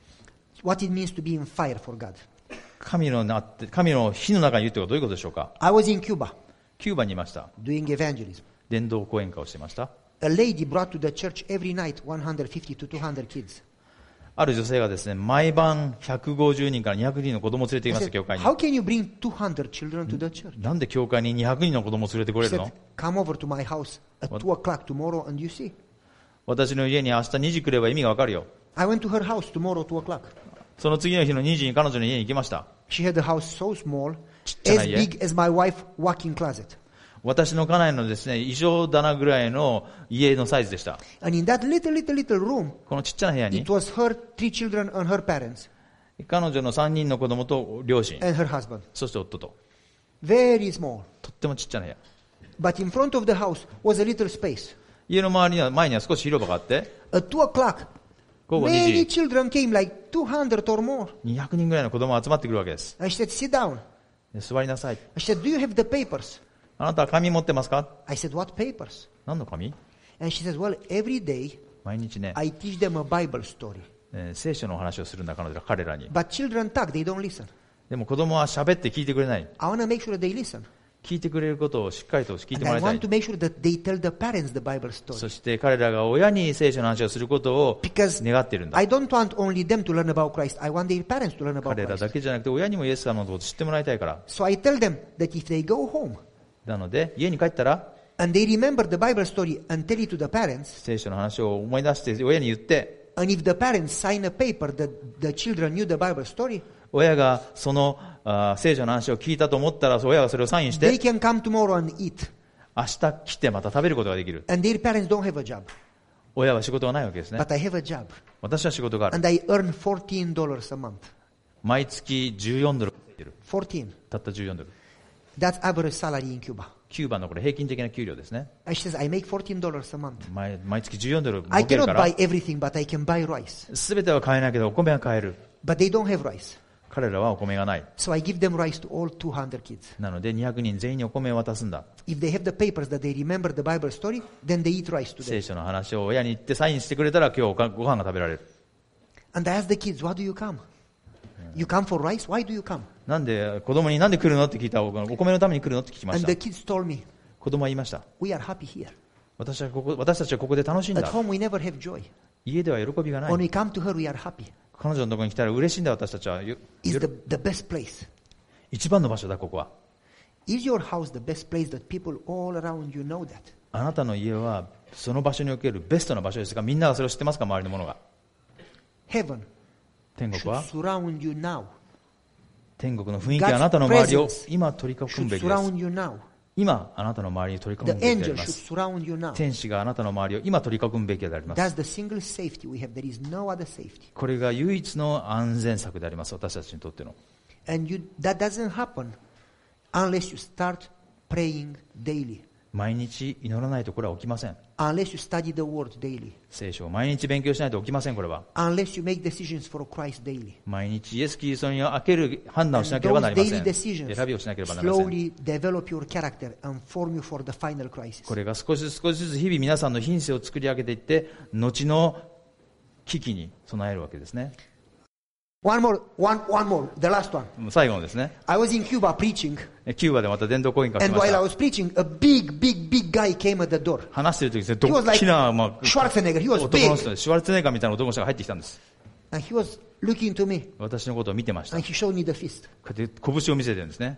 What it means to be in fire for God. 神のなって神の火の中にいるということはどういうことでしょうか。 I was in Cuba キューバにいました。 doing evangelism. 伝道講演会をしていました。 A lady brought to the church every night one hundred fifty to two hundred kids. ある女性がですね、毎晩ひゃくごじゅうにんからにひゃくにんの子供を連れてき I ました、 said, 教会に。 how can you bring two hundred children to the church? なんで教会ににひゃくにんの子供を連れてこれ She るの？ said, come over to my house at two o'clock tomorrow and you see. 私の家に明日にじ来れば意味がわかるよ。 I went to her house tomorrow two o'clock. その次の日のにじに彼女の家に行きました。 She had a house so small, ちっちゃな as 家。 big as my wife's walk-in closet. 私の家内のですね、衣装棚ぐらいの家のサイズでした。 And in that little, little, little room, このちっちゃな部屋に it was her three children and her parents 彼女のさんにんの子供と両親、 and her husband. そして夫と。 Very small. とってもちっちゃな部屋。 But in front of the house was a little space. 家の周りには、前には少し広場があって、 At two o'clock, 午後に many じ、 children came, like two hundred or more. にひゃくにんぐらいの子供が集まってくるわけです。 I said, sit down. で座りなさい。 I said, do you have the papers? あなたは紙持ってますか？ I said, what papers? 何の紙？ And she says, well, every day 毎日ね、 I teach them a Bible story. えー聖書のお話をするんだ、彼女ら、彼らに。 But children talk, they don't listen. でも子供は喋って聞いてくれない。 I want to make sure that they listen. 聞いてくれることをしっかりと聞いて And も I らい want た to い。 make sure that they tell the parents the Bible そ story. して彼らが親に聖書の話をすることを Because 願っているんだ。 I don't want only them to learn about Christ. I want their parents to learn about 彼ら Christ. だけじゃなくて親にもイエス様のことを知ってもらいたいから。 So I tell them that if they go home なので、家に帰ったら、 and they remember the Bible story and tell it to the parents, 聖書の話を思い出して親に言って、 and if the parents sign a paper that the children knew the Bible story, 親がそのあ聖書の話を聞いたと思ったら、親がそれをサインし they て、 can come tomorrow and eat. 明日来てまた食べることができる。 And their parents don't have a job. 親は仕事がないわけですね。 But I have a job. 私は仕事がある。 And I earn fourteen dollars a month. 毎月じゅうよんドル稼いでる。 fourteen. たったじゅうよんドル。 That's average salary in Cuba. キューバのこれ平均的な給料ですね。 And she says, I make fourteen dollars a month. 毎毎月じゅうよんドル I 儲ける cannot から、 buy everything, but I can buy rice. すべては買えないけどお米は買える。 But they don't have rice. 彼らはお米がない。 So I give them rice to all two hundred kids. なのでにひゃくにん全員にお米を渡すんだ。 If they have the papers that they remember the Bible story, then they eat rice 聖 today. 書の話を親に言ってサインしてくれたら今日おかご飯が食べられる。 And I ask the kids, why do you come? You come for rice? Why do you come? なんで子供になんで来るのって聞いたらお米のために来るのって聞きま And し the た。 kids told me, 子供は言いました。 we are happy here. 私はここ私たちはここで楽しいん At だ。 home we never have joy. 家では喜びがな When い。 we come to her, we are happy. 彼女のところに来たら嬉しいんだ私たちは。よ It's よ the, the best place. 一番の場所だここは。 Is your house the best place that people all around you know that? あなたの家はその場所におけるベストな場所ですが、みんながそれを知ってますか？周りの者が。 Heaven 天国 should は surround you now. 天国の雰囲気はあなたの周りを今取り囲 Should むべきです。 surround you now. 今あなたの周りに取り囲 The むべきであ angel りま should す。 surround you now. 天使があなたの周りを今取り囲むべきであります。 That's the single safety we have. There is no other safety. これが唯一の安全策であります。私たちにとっての。 And you, that doesn't happen unless you start praying daily. 毎日祈らないとこれは起きません。 Unless you study the Word daily. 聖書を毎日勉強しないと起きません。これは Unless you make decisions for Christ daily. 毎日イエス・キリストに開ける判断をしなければなりませ And ん。 those daily decisions 選びをしなければなりません。 slowly develop your character and form you for the final crisis. これが少しずつ少しずつ日々皆さんの品性を作り上げていって、後の危機に備えるわけですね。 One more, one, one more, the last one. 最後のですね、 I was in Cuba preaching, キューバでまた伝道講演会をし and まし while I た。 was preaching, a big, big, big guy came at the door. 話している時ですね、 He ど was っ like きな、まあ、 Schwarzenegger. He was 男 big, の人で、シュワルツェネッガーみたいな男の人が入ってきたんです。 and he was looking to me, 私のことを見てました。 and こ he showed me the fist. うやって拳を見せてるんですね。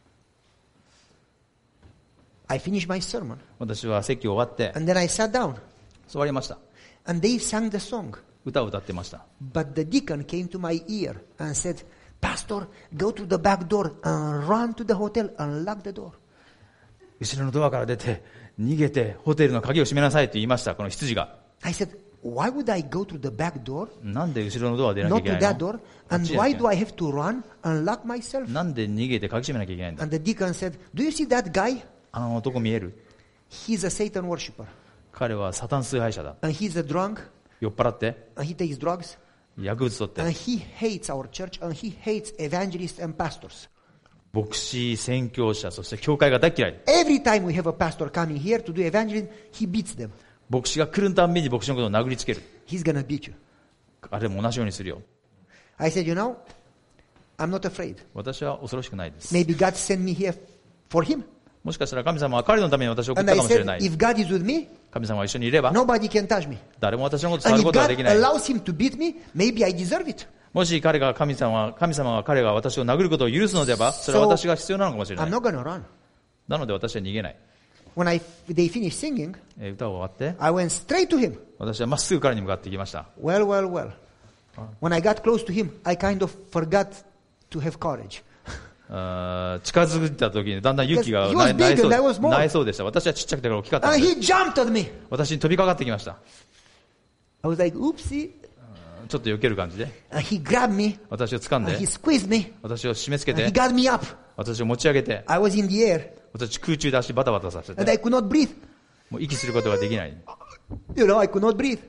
I finished my sermon, 私は説教終わって、 and then I sat down, 座りました。 and they sang the song. 歌を歌ってました。 But the deacon came to my ear and said, Pastor, go to the back door and run to the hotel and lock the door. 後ろのドアから出て、逃げて、ホテルの鍵を閉めなさいと言いました、この羊が。 I said, why would I go to the back door, なんで後ろのドア出なきゃい not け to ない that の？ door, and why do I have to run and lock myself? なんで逃げて鍵閉めなきゃいけないんだ？ And the deacon said, do you see that guy? あの男見える？ He's a Satan worshipper, 彼はサタン崇拝者だ。 and he's a drunk, 酔っ払って、 and he takes drugs, 薬物取って、 and he hates our church, and he hates evangelists and pastors. 牧師、宣教者、そして教会が大嫌い。 Every time we have a pastor coming here to do evangelism, he beats them. 牧師が来るたんびに牧師のことを殴りつける。 He's gonna beat you. あれも同じようにするよ。 I said, you know, I'm not afraid. 私は恐ろしくないです。 Maybe God sent me here for him. もしかしたら神様は彼のために私を送っ And た I かもしれ said, ない。 if God is with me, 神様が一緒にいれば、 nobody can touch me. 誰も私のことを触 And る if ことは God できない。 allows him to beat me, maybe I deserve it. もし彼が神様、神様が彼が私を殴ることを許すのであれば、それは私が必要なのかもしれな I'm い。 not gonna run. なので私は逃げない。 When I, they finished singing, えー歌を終わって、 I went straight to him. 私はまっすぐ彼に向かっていきました。 Well, well, well. When I got close to him, I kind of forgot to have courage. あー近づいた時にだんだん勇気が He was ない big ないそう and I was small. ないそうでした。私はちっちゃくてから大きかった And ので、 he jumped at me. 私に飛びかかってきました。 I was like, oopsie. ちょっと避ける感じで、 And he grabbed me. 私を掴ん And で he、squeezed me. 私を締め付け And he て、 got me up. 私を持ち上げて、 I was in the air. 私空中で足バタバタさせ And て、 I could not breathe. もう息することができない。 You know, I could not breathe.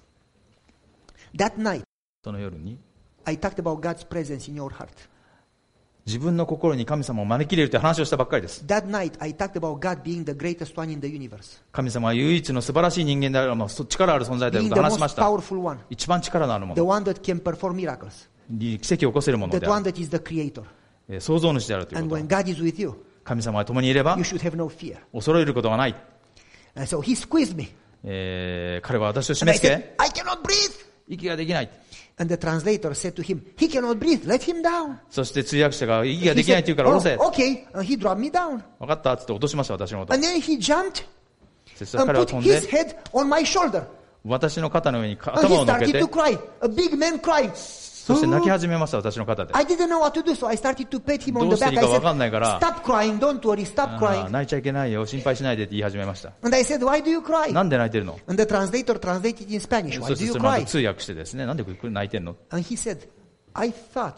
That night, その夜に、 I talked about God's presence in your heart. 自分の心に神様を招き入れるという話をしたばっかりです。 That night, I talked about God being the greatest one in the universe. 神様は唯一の素晴らしい人間である、まあ、そ力ある存在である Being ことを the 話しま most した。 powerful one. 一番力のあるも The の、 one that can perform miracles. 奇跡を起こせるもの That であ one る、 that is the creator. えー創造主であるという And こと。 when God is with you, 神様は共にいれば you should have no fear. 恐れることがない。 And so he squeezed me. えー彼は私を締 And め I 付 said, け、 I cannot breathe. 息ができない。 And the translator said to him, he cannot breathe. Let him down. そして通訳者が息が He できない said, というから下ろせ。 oh, okay. And he dropped me down. 分かったっつって落としました、私のこと。 And then he jumped そしたら and 彼は put 飛んで his head on my shoulder. 私の肩の上に And he 頭を乗っけ started て、 to cry. A big man crying. そして泣き始めました、私の肩で。 I didn't know what to do, so I started to pat him on ど the うしてい back. い I か分かんないか said, ら、 stop crying, don't worry, stop あー crying. 泣いちゃいけないよ、心配しないでって言い始めました。 And I said, why do you cry? なんで泣いてるの？ And the translator translated in Spanish, そ why して do you その後 cry? 通訳してですね、なんでこれ泣いてんの？ And he said, I thought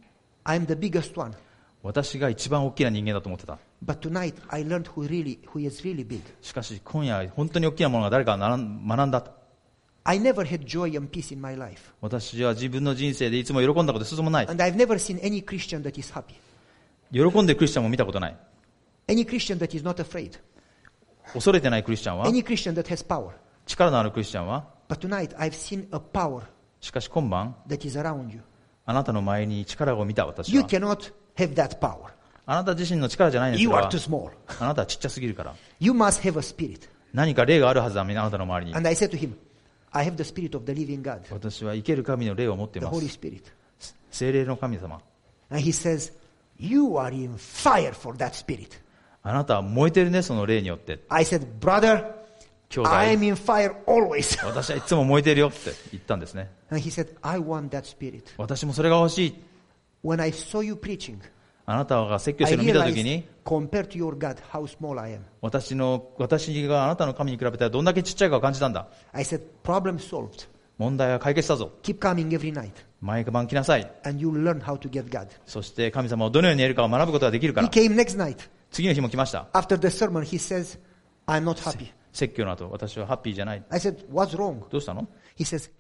I'm the biggest one. 私が一番大きな人間だと思ってた。 But tonight I learned who really, who is really big. しかし今夜本当に大きなものが誰かが学んだと。 I never had joy and peace in my life. 私は自分の人生でいつも喜んだこと一つもない。 And I've never seen any Christian that is happy. 喜んでるクリスチャンも見たことない。 Any Christian that is not afraid. 恐れてないクリスチャンは、 Any Christian that has power. 力のあるクリスチャンは、 But tonight I've seen a power しかし今晩、 that is around you. あなたの前に力を見た私 You は、 cannot have that power. あなた自身の力じゃないんです You よ。 are too small. あなたはちっちゃすぎるから。 You must have a spirit. 何か霊があるはずだ、あなたの周りに。 And I said to him, I have the spirit of the living God, 私は生ける神の霊を持ってい the ま Holy す。 Spirit. 聖霊の神様。 And he says, you are in fire for that spirit. あなたは燃えてるね、その霊によって。 I said, brother, 兄弟、 I am in fire always. 私はいつも燃えてるよって言ったんですね。 And he said, I want that spirit. 私もそれが欲しい。 When I saw you preaching, あなたが説教し I てるのを見たとき realized, に、 compared to your God, how small I am. 私の、私があなたの神に比べたらどんだけちっちゃいかを感じたんだ。 I said, problem solved. 問題は解決したぞ。 Keep coming every night, 毎晩来なさい。 and you'll learn how to get God. そして神様をどのようにやるかを学ぶことができるか He ら。 came next night. 次の日も来ました。 After the sermon, he says, I'm not happy. 説教の後、私はハッピーじゃない。 I said, what's wrong? どうしたの？ He says,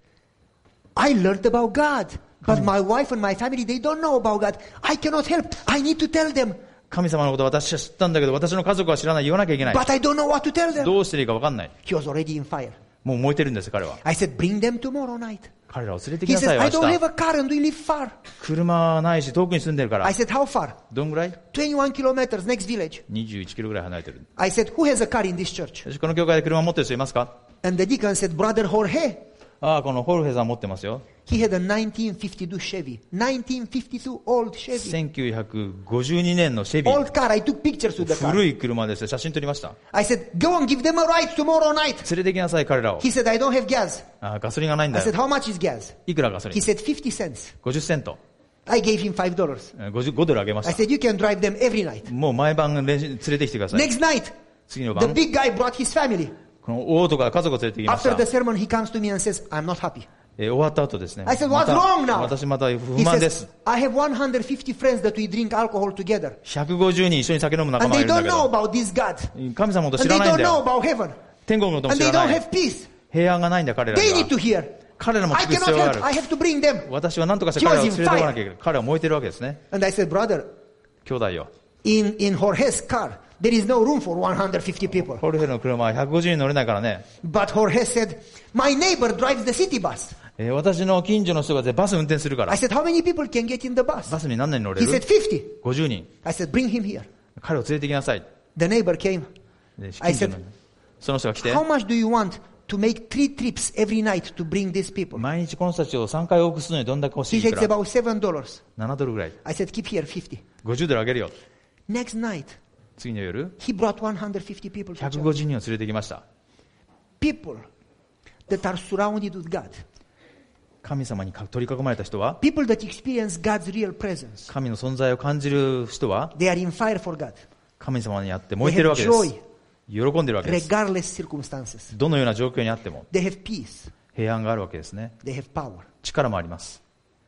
I learned about God, but my wife and my family, they don't know about God. I cannot help. I need to tell them. 神様のことを私は知ったんだけど、私の家族は知らない。言わなきゃいけない。 But I don't know what to tell them. どうしていいか分かんない。 He was already in fire. もう燃えてるんです、彼は。 I said, bring them tomorrow night. 彼らを連れてき He なさ says, いよ、 I 明 don't have 日。 a car and we live far. 車はないし、遠くに住んでるから。 I said, how far? どんぐらい？ twenty-one kilometers, next village. にじゅういちキロぐらい離れてる。 I said, who has a car in this church? 私この教会で車持ってる人いますか？ And the deacon said, Brother Jorge. ああ、このホルヘさん持ってますよ。 He had a nineteen fifty-two Chevy. nineteen fifty-two old Chevy. せんきゅうひゃくごじゅうにねんのシェビー。 Old car. I took pictures with the car. 古い車ですよ。写真撮りました。 I said, go and give them a ride tomorrow night. 連れてきなさい、彼らを。 He said, I don't have gas. ああ、ガソリンがないん I だ said, よ。 how much is gas? いくらガソリ He ン？ said, fifty cents. ごじゅっセント。 I gave him five dollars. ごじゅうごドルあげまし I た。 said, you can drive them every night. もう毎晩連連れてきてください。 Next night, 次の the 晩、 big guy brought his family. この大男が家族を連れてきまし After た the。sermon, he comes to me and says, I'm not happy. えー終わった後ですね。 I said, ま what's た wrong now? 私また不 He 満です says, I have one hundred fifty friends that we drink alcohol together. ひゃくごじゅうにん一緒に酒飲む仲 And 間が they いるんだ don't け know ど、 about this God. 神様のこと And 知 they らないん don't だ know よ。 about heaven. 天国のことも And 知 they ら don't ない have。peace. 平安がないんだ、彼ら They に need to は。 hear. 彼らも I 聞く必 cannot 要があ help. る。 I have to bring them. 私は何とかして彼らを連れてこなきゃいけない。彼は燃えてるわけですね。 And I said, brother, 兄弟よ。 in, in Jorge's car, there is no room for one hundred fifty people. ホルヘの車はひゃくごじゅうにん乗れないからね。 But Jorge said, my neighbor drives the city bus. えー私の近所の人がバス運転するから I。said, how many people can get in the bus? バスに何人乗れ He る？ said, fifty. ごじゅうにん。 I said, bring him here. 彼を連れてきなさい。 The neighbor came. で I 近所 said, のその人が来て、 how much do you want to make three trips every night to bring these people? 毎日この人たちをさんかい往復するのにどんだけ欲し He い said, か it's ら about seven dollars. ななドルぐらい。 I said, keep here fifty. ごじゅうドルあげるよ。 Next night, 次の夜、 he brought one hundred fifty people ひ to ゃく church. ごじゅうにんを連れてきました。 People that are surrounded with God. 神様に取り囲まれた人は、 People that experience God's real presence. 神の存在を感じる人は、 They are in fire for God. 神様にあって燃えてるわけです。 They have 喜んでるわけです。 Regardless circumstances. どのような状況にあっても They have peace. 平安があるわけですね。 They have power. 力もあります。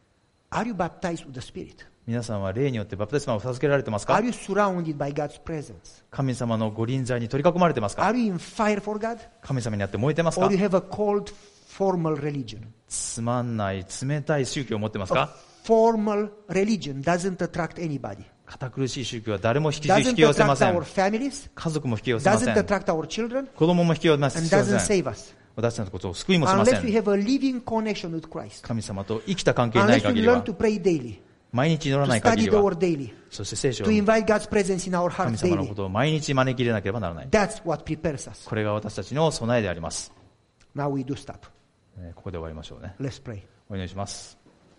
Are you baptized with the Spirit? 皆さんは霊によってバプテスマを授けられてますか？ Are you surrounded by God's presence? 神様のご臨在に取り囲まれてますか？ Are you in fire for God? 神様にあって燃えてますか？ Or you have a cold, formal religion? つまんない冷たい宗教を持ってます A か？ formal religion doesn't attract anybody. 堅苦しい宗教は誰も引き引 Doesn't き寄せま attract せん。 our families. 家族も引き寄せませ Doesn't ん。 attract our children. 子供も引き寄せま And せ doesn't ん。 save us. 私たちのことを救いもしませ Unless we ん。 have a living connection with Christ. 神様と生きた関係にない Unless we 限り learn は to pray daily. 毎日祈ら To ない限 study り the は word daily. そして聖書を To invite God's presence in our 神 hearts 様の daily. ことを毎日招き入れなければならない。 That's what prepares us. これが私たちの備えであります。 Now we do stop. えーここで終わりましょうね。 Let's pray. お祈りします。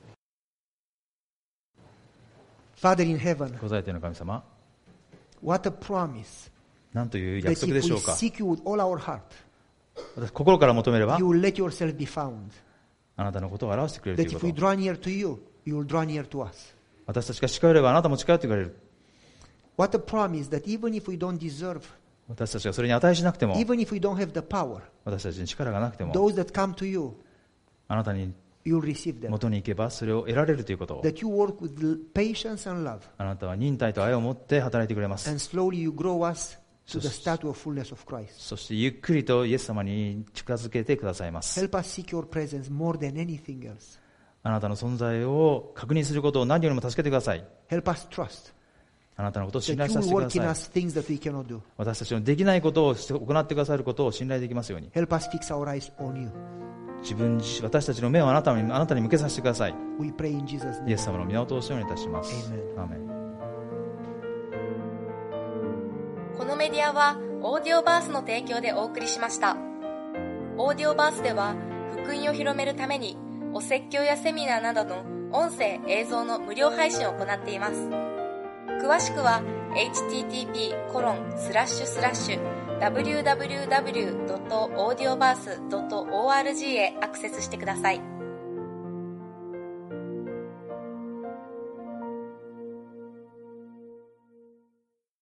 Father in heaven, ご在天の神様、 what a promise 何という that 約束で if し we ょうか。 seek you with all our heart, 私心から求めれば you will let yourself be found. あなたのことを表してくれると That いう if こ we と。 draw near to you, you will draw near to us. 私たちが近寄ればあなたも近寄ってくれる。 What a promise that even if we don't deserve, 私たちがそれに値しなくても、 even if we don't have the power, 私たちに力がなくても、 those that come to you, あなたに you'll receive them. 元に行けばそれを得られるということを。 That you work with patience and love, あなたは忍耐と愛を持って働いてくれます。 and slowly you grow us to the statue of fullness of Christ. そしてゆっくりとイエス様に近づけてくださいます。 Help us seek your presence more than anything else. あなたの存在を確認することを何よりも助けてください。 Help us trust あなたのことを信 that 頼 you させて will くだ work in さい。 us things that we cannot do. 私たちのできないことをして行ってくださることを信頼できますように。 Help us fix our eyes on you. 自分自身、私たちの目をあなたに、あなたに向けさせてください。 We pray in Jesus' イエ name. ス様の皆を通してお願いいたします。 Amen. アーメン。 このメディアはオーディオバースの提供でお送りしました。オーディオバースでは福音を広めるためにお説教やセミナーなどの音声映像の無料配信を行っています。詳しくは エイチティーティーピーコロンスラッシュスラッシュダブリューダブリューダブリュードットオーディオバースドットオーアールジー へアクセスしてください。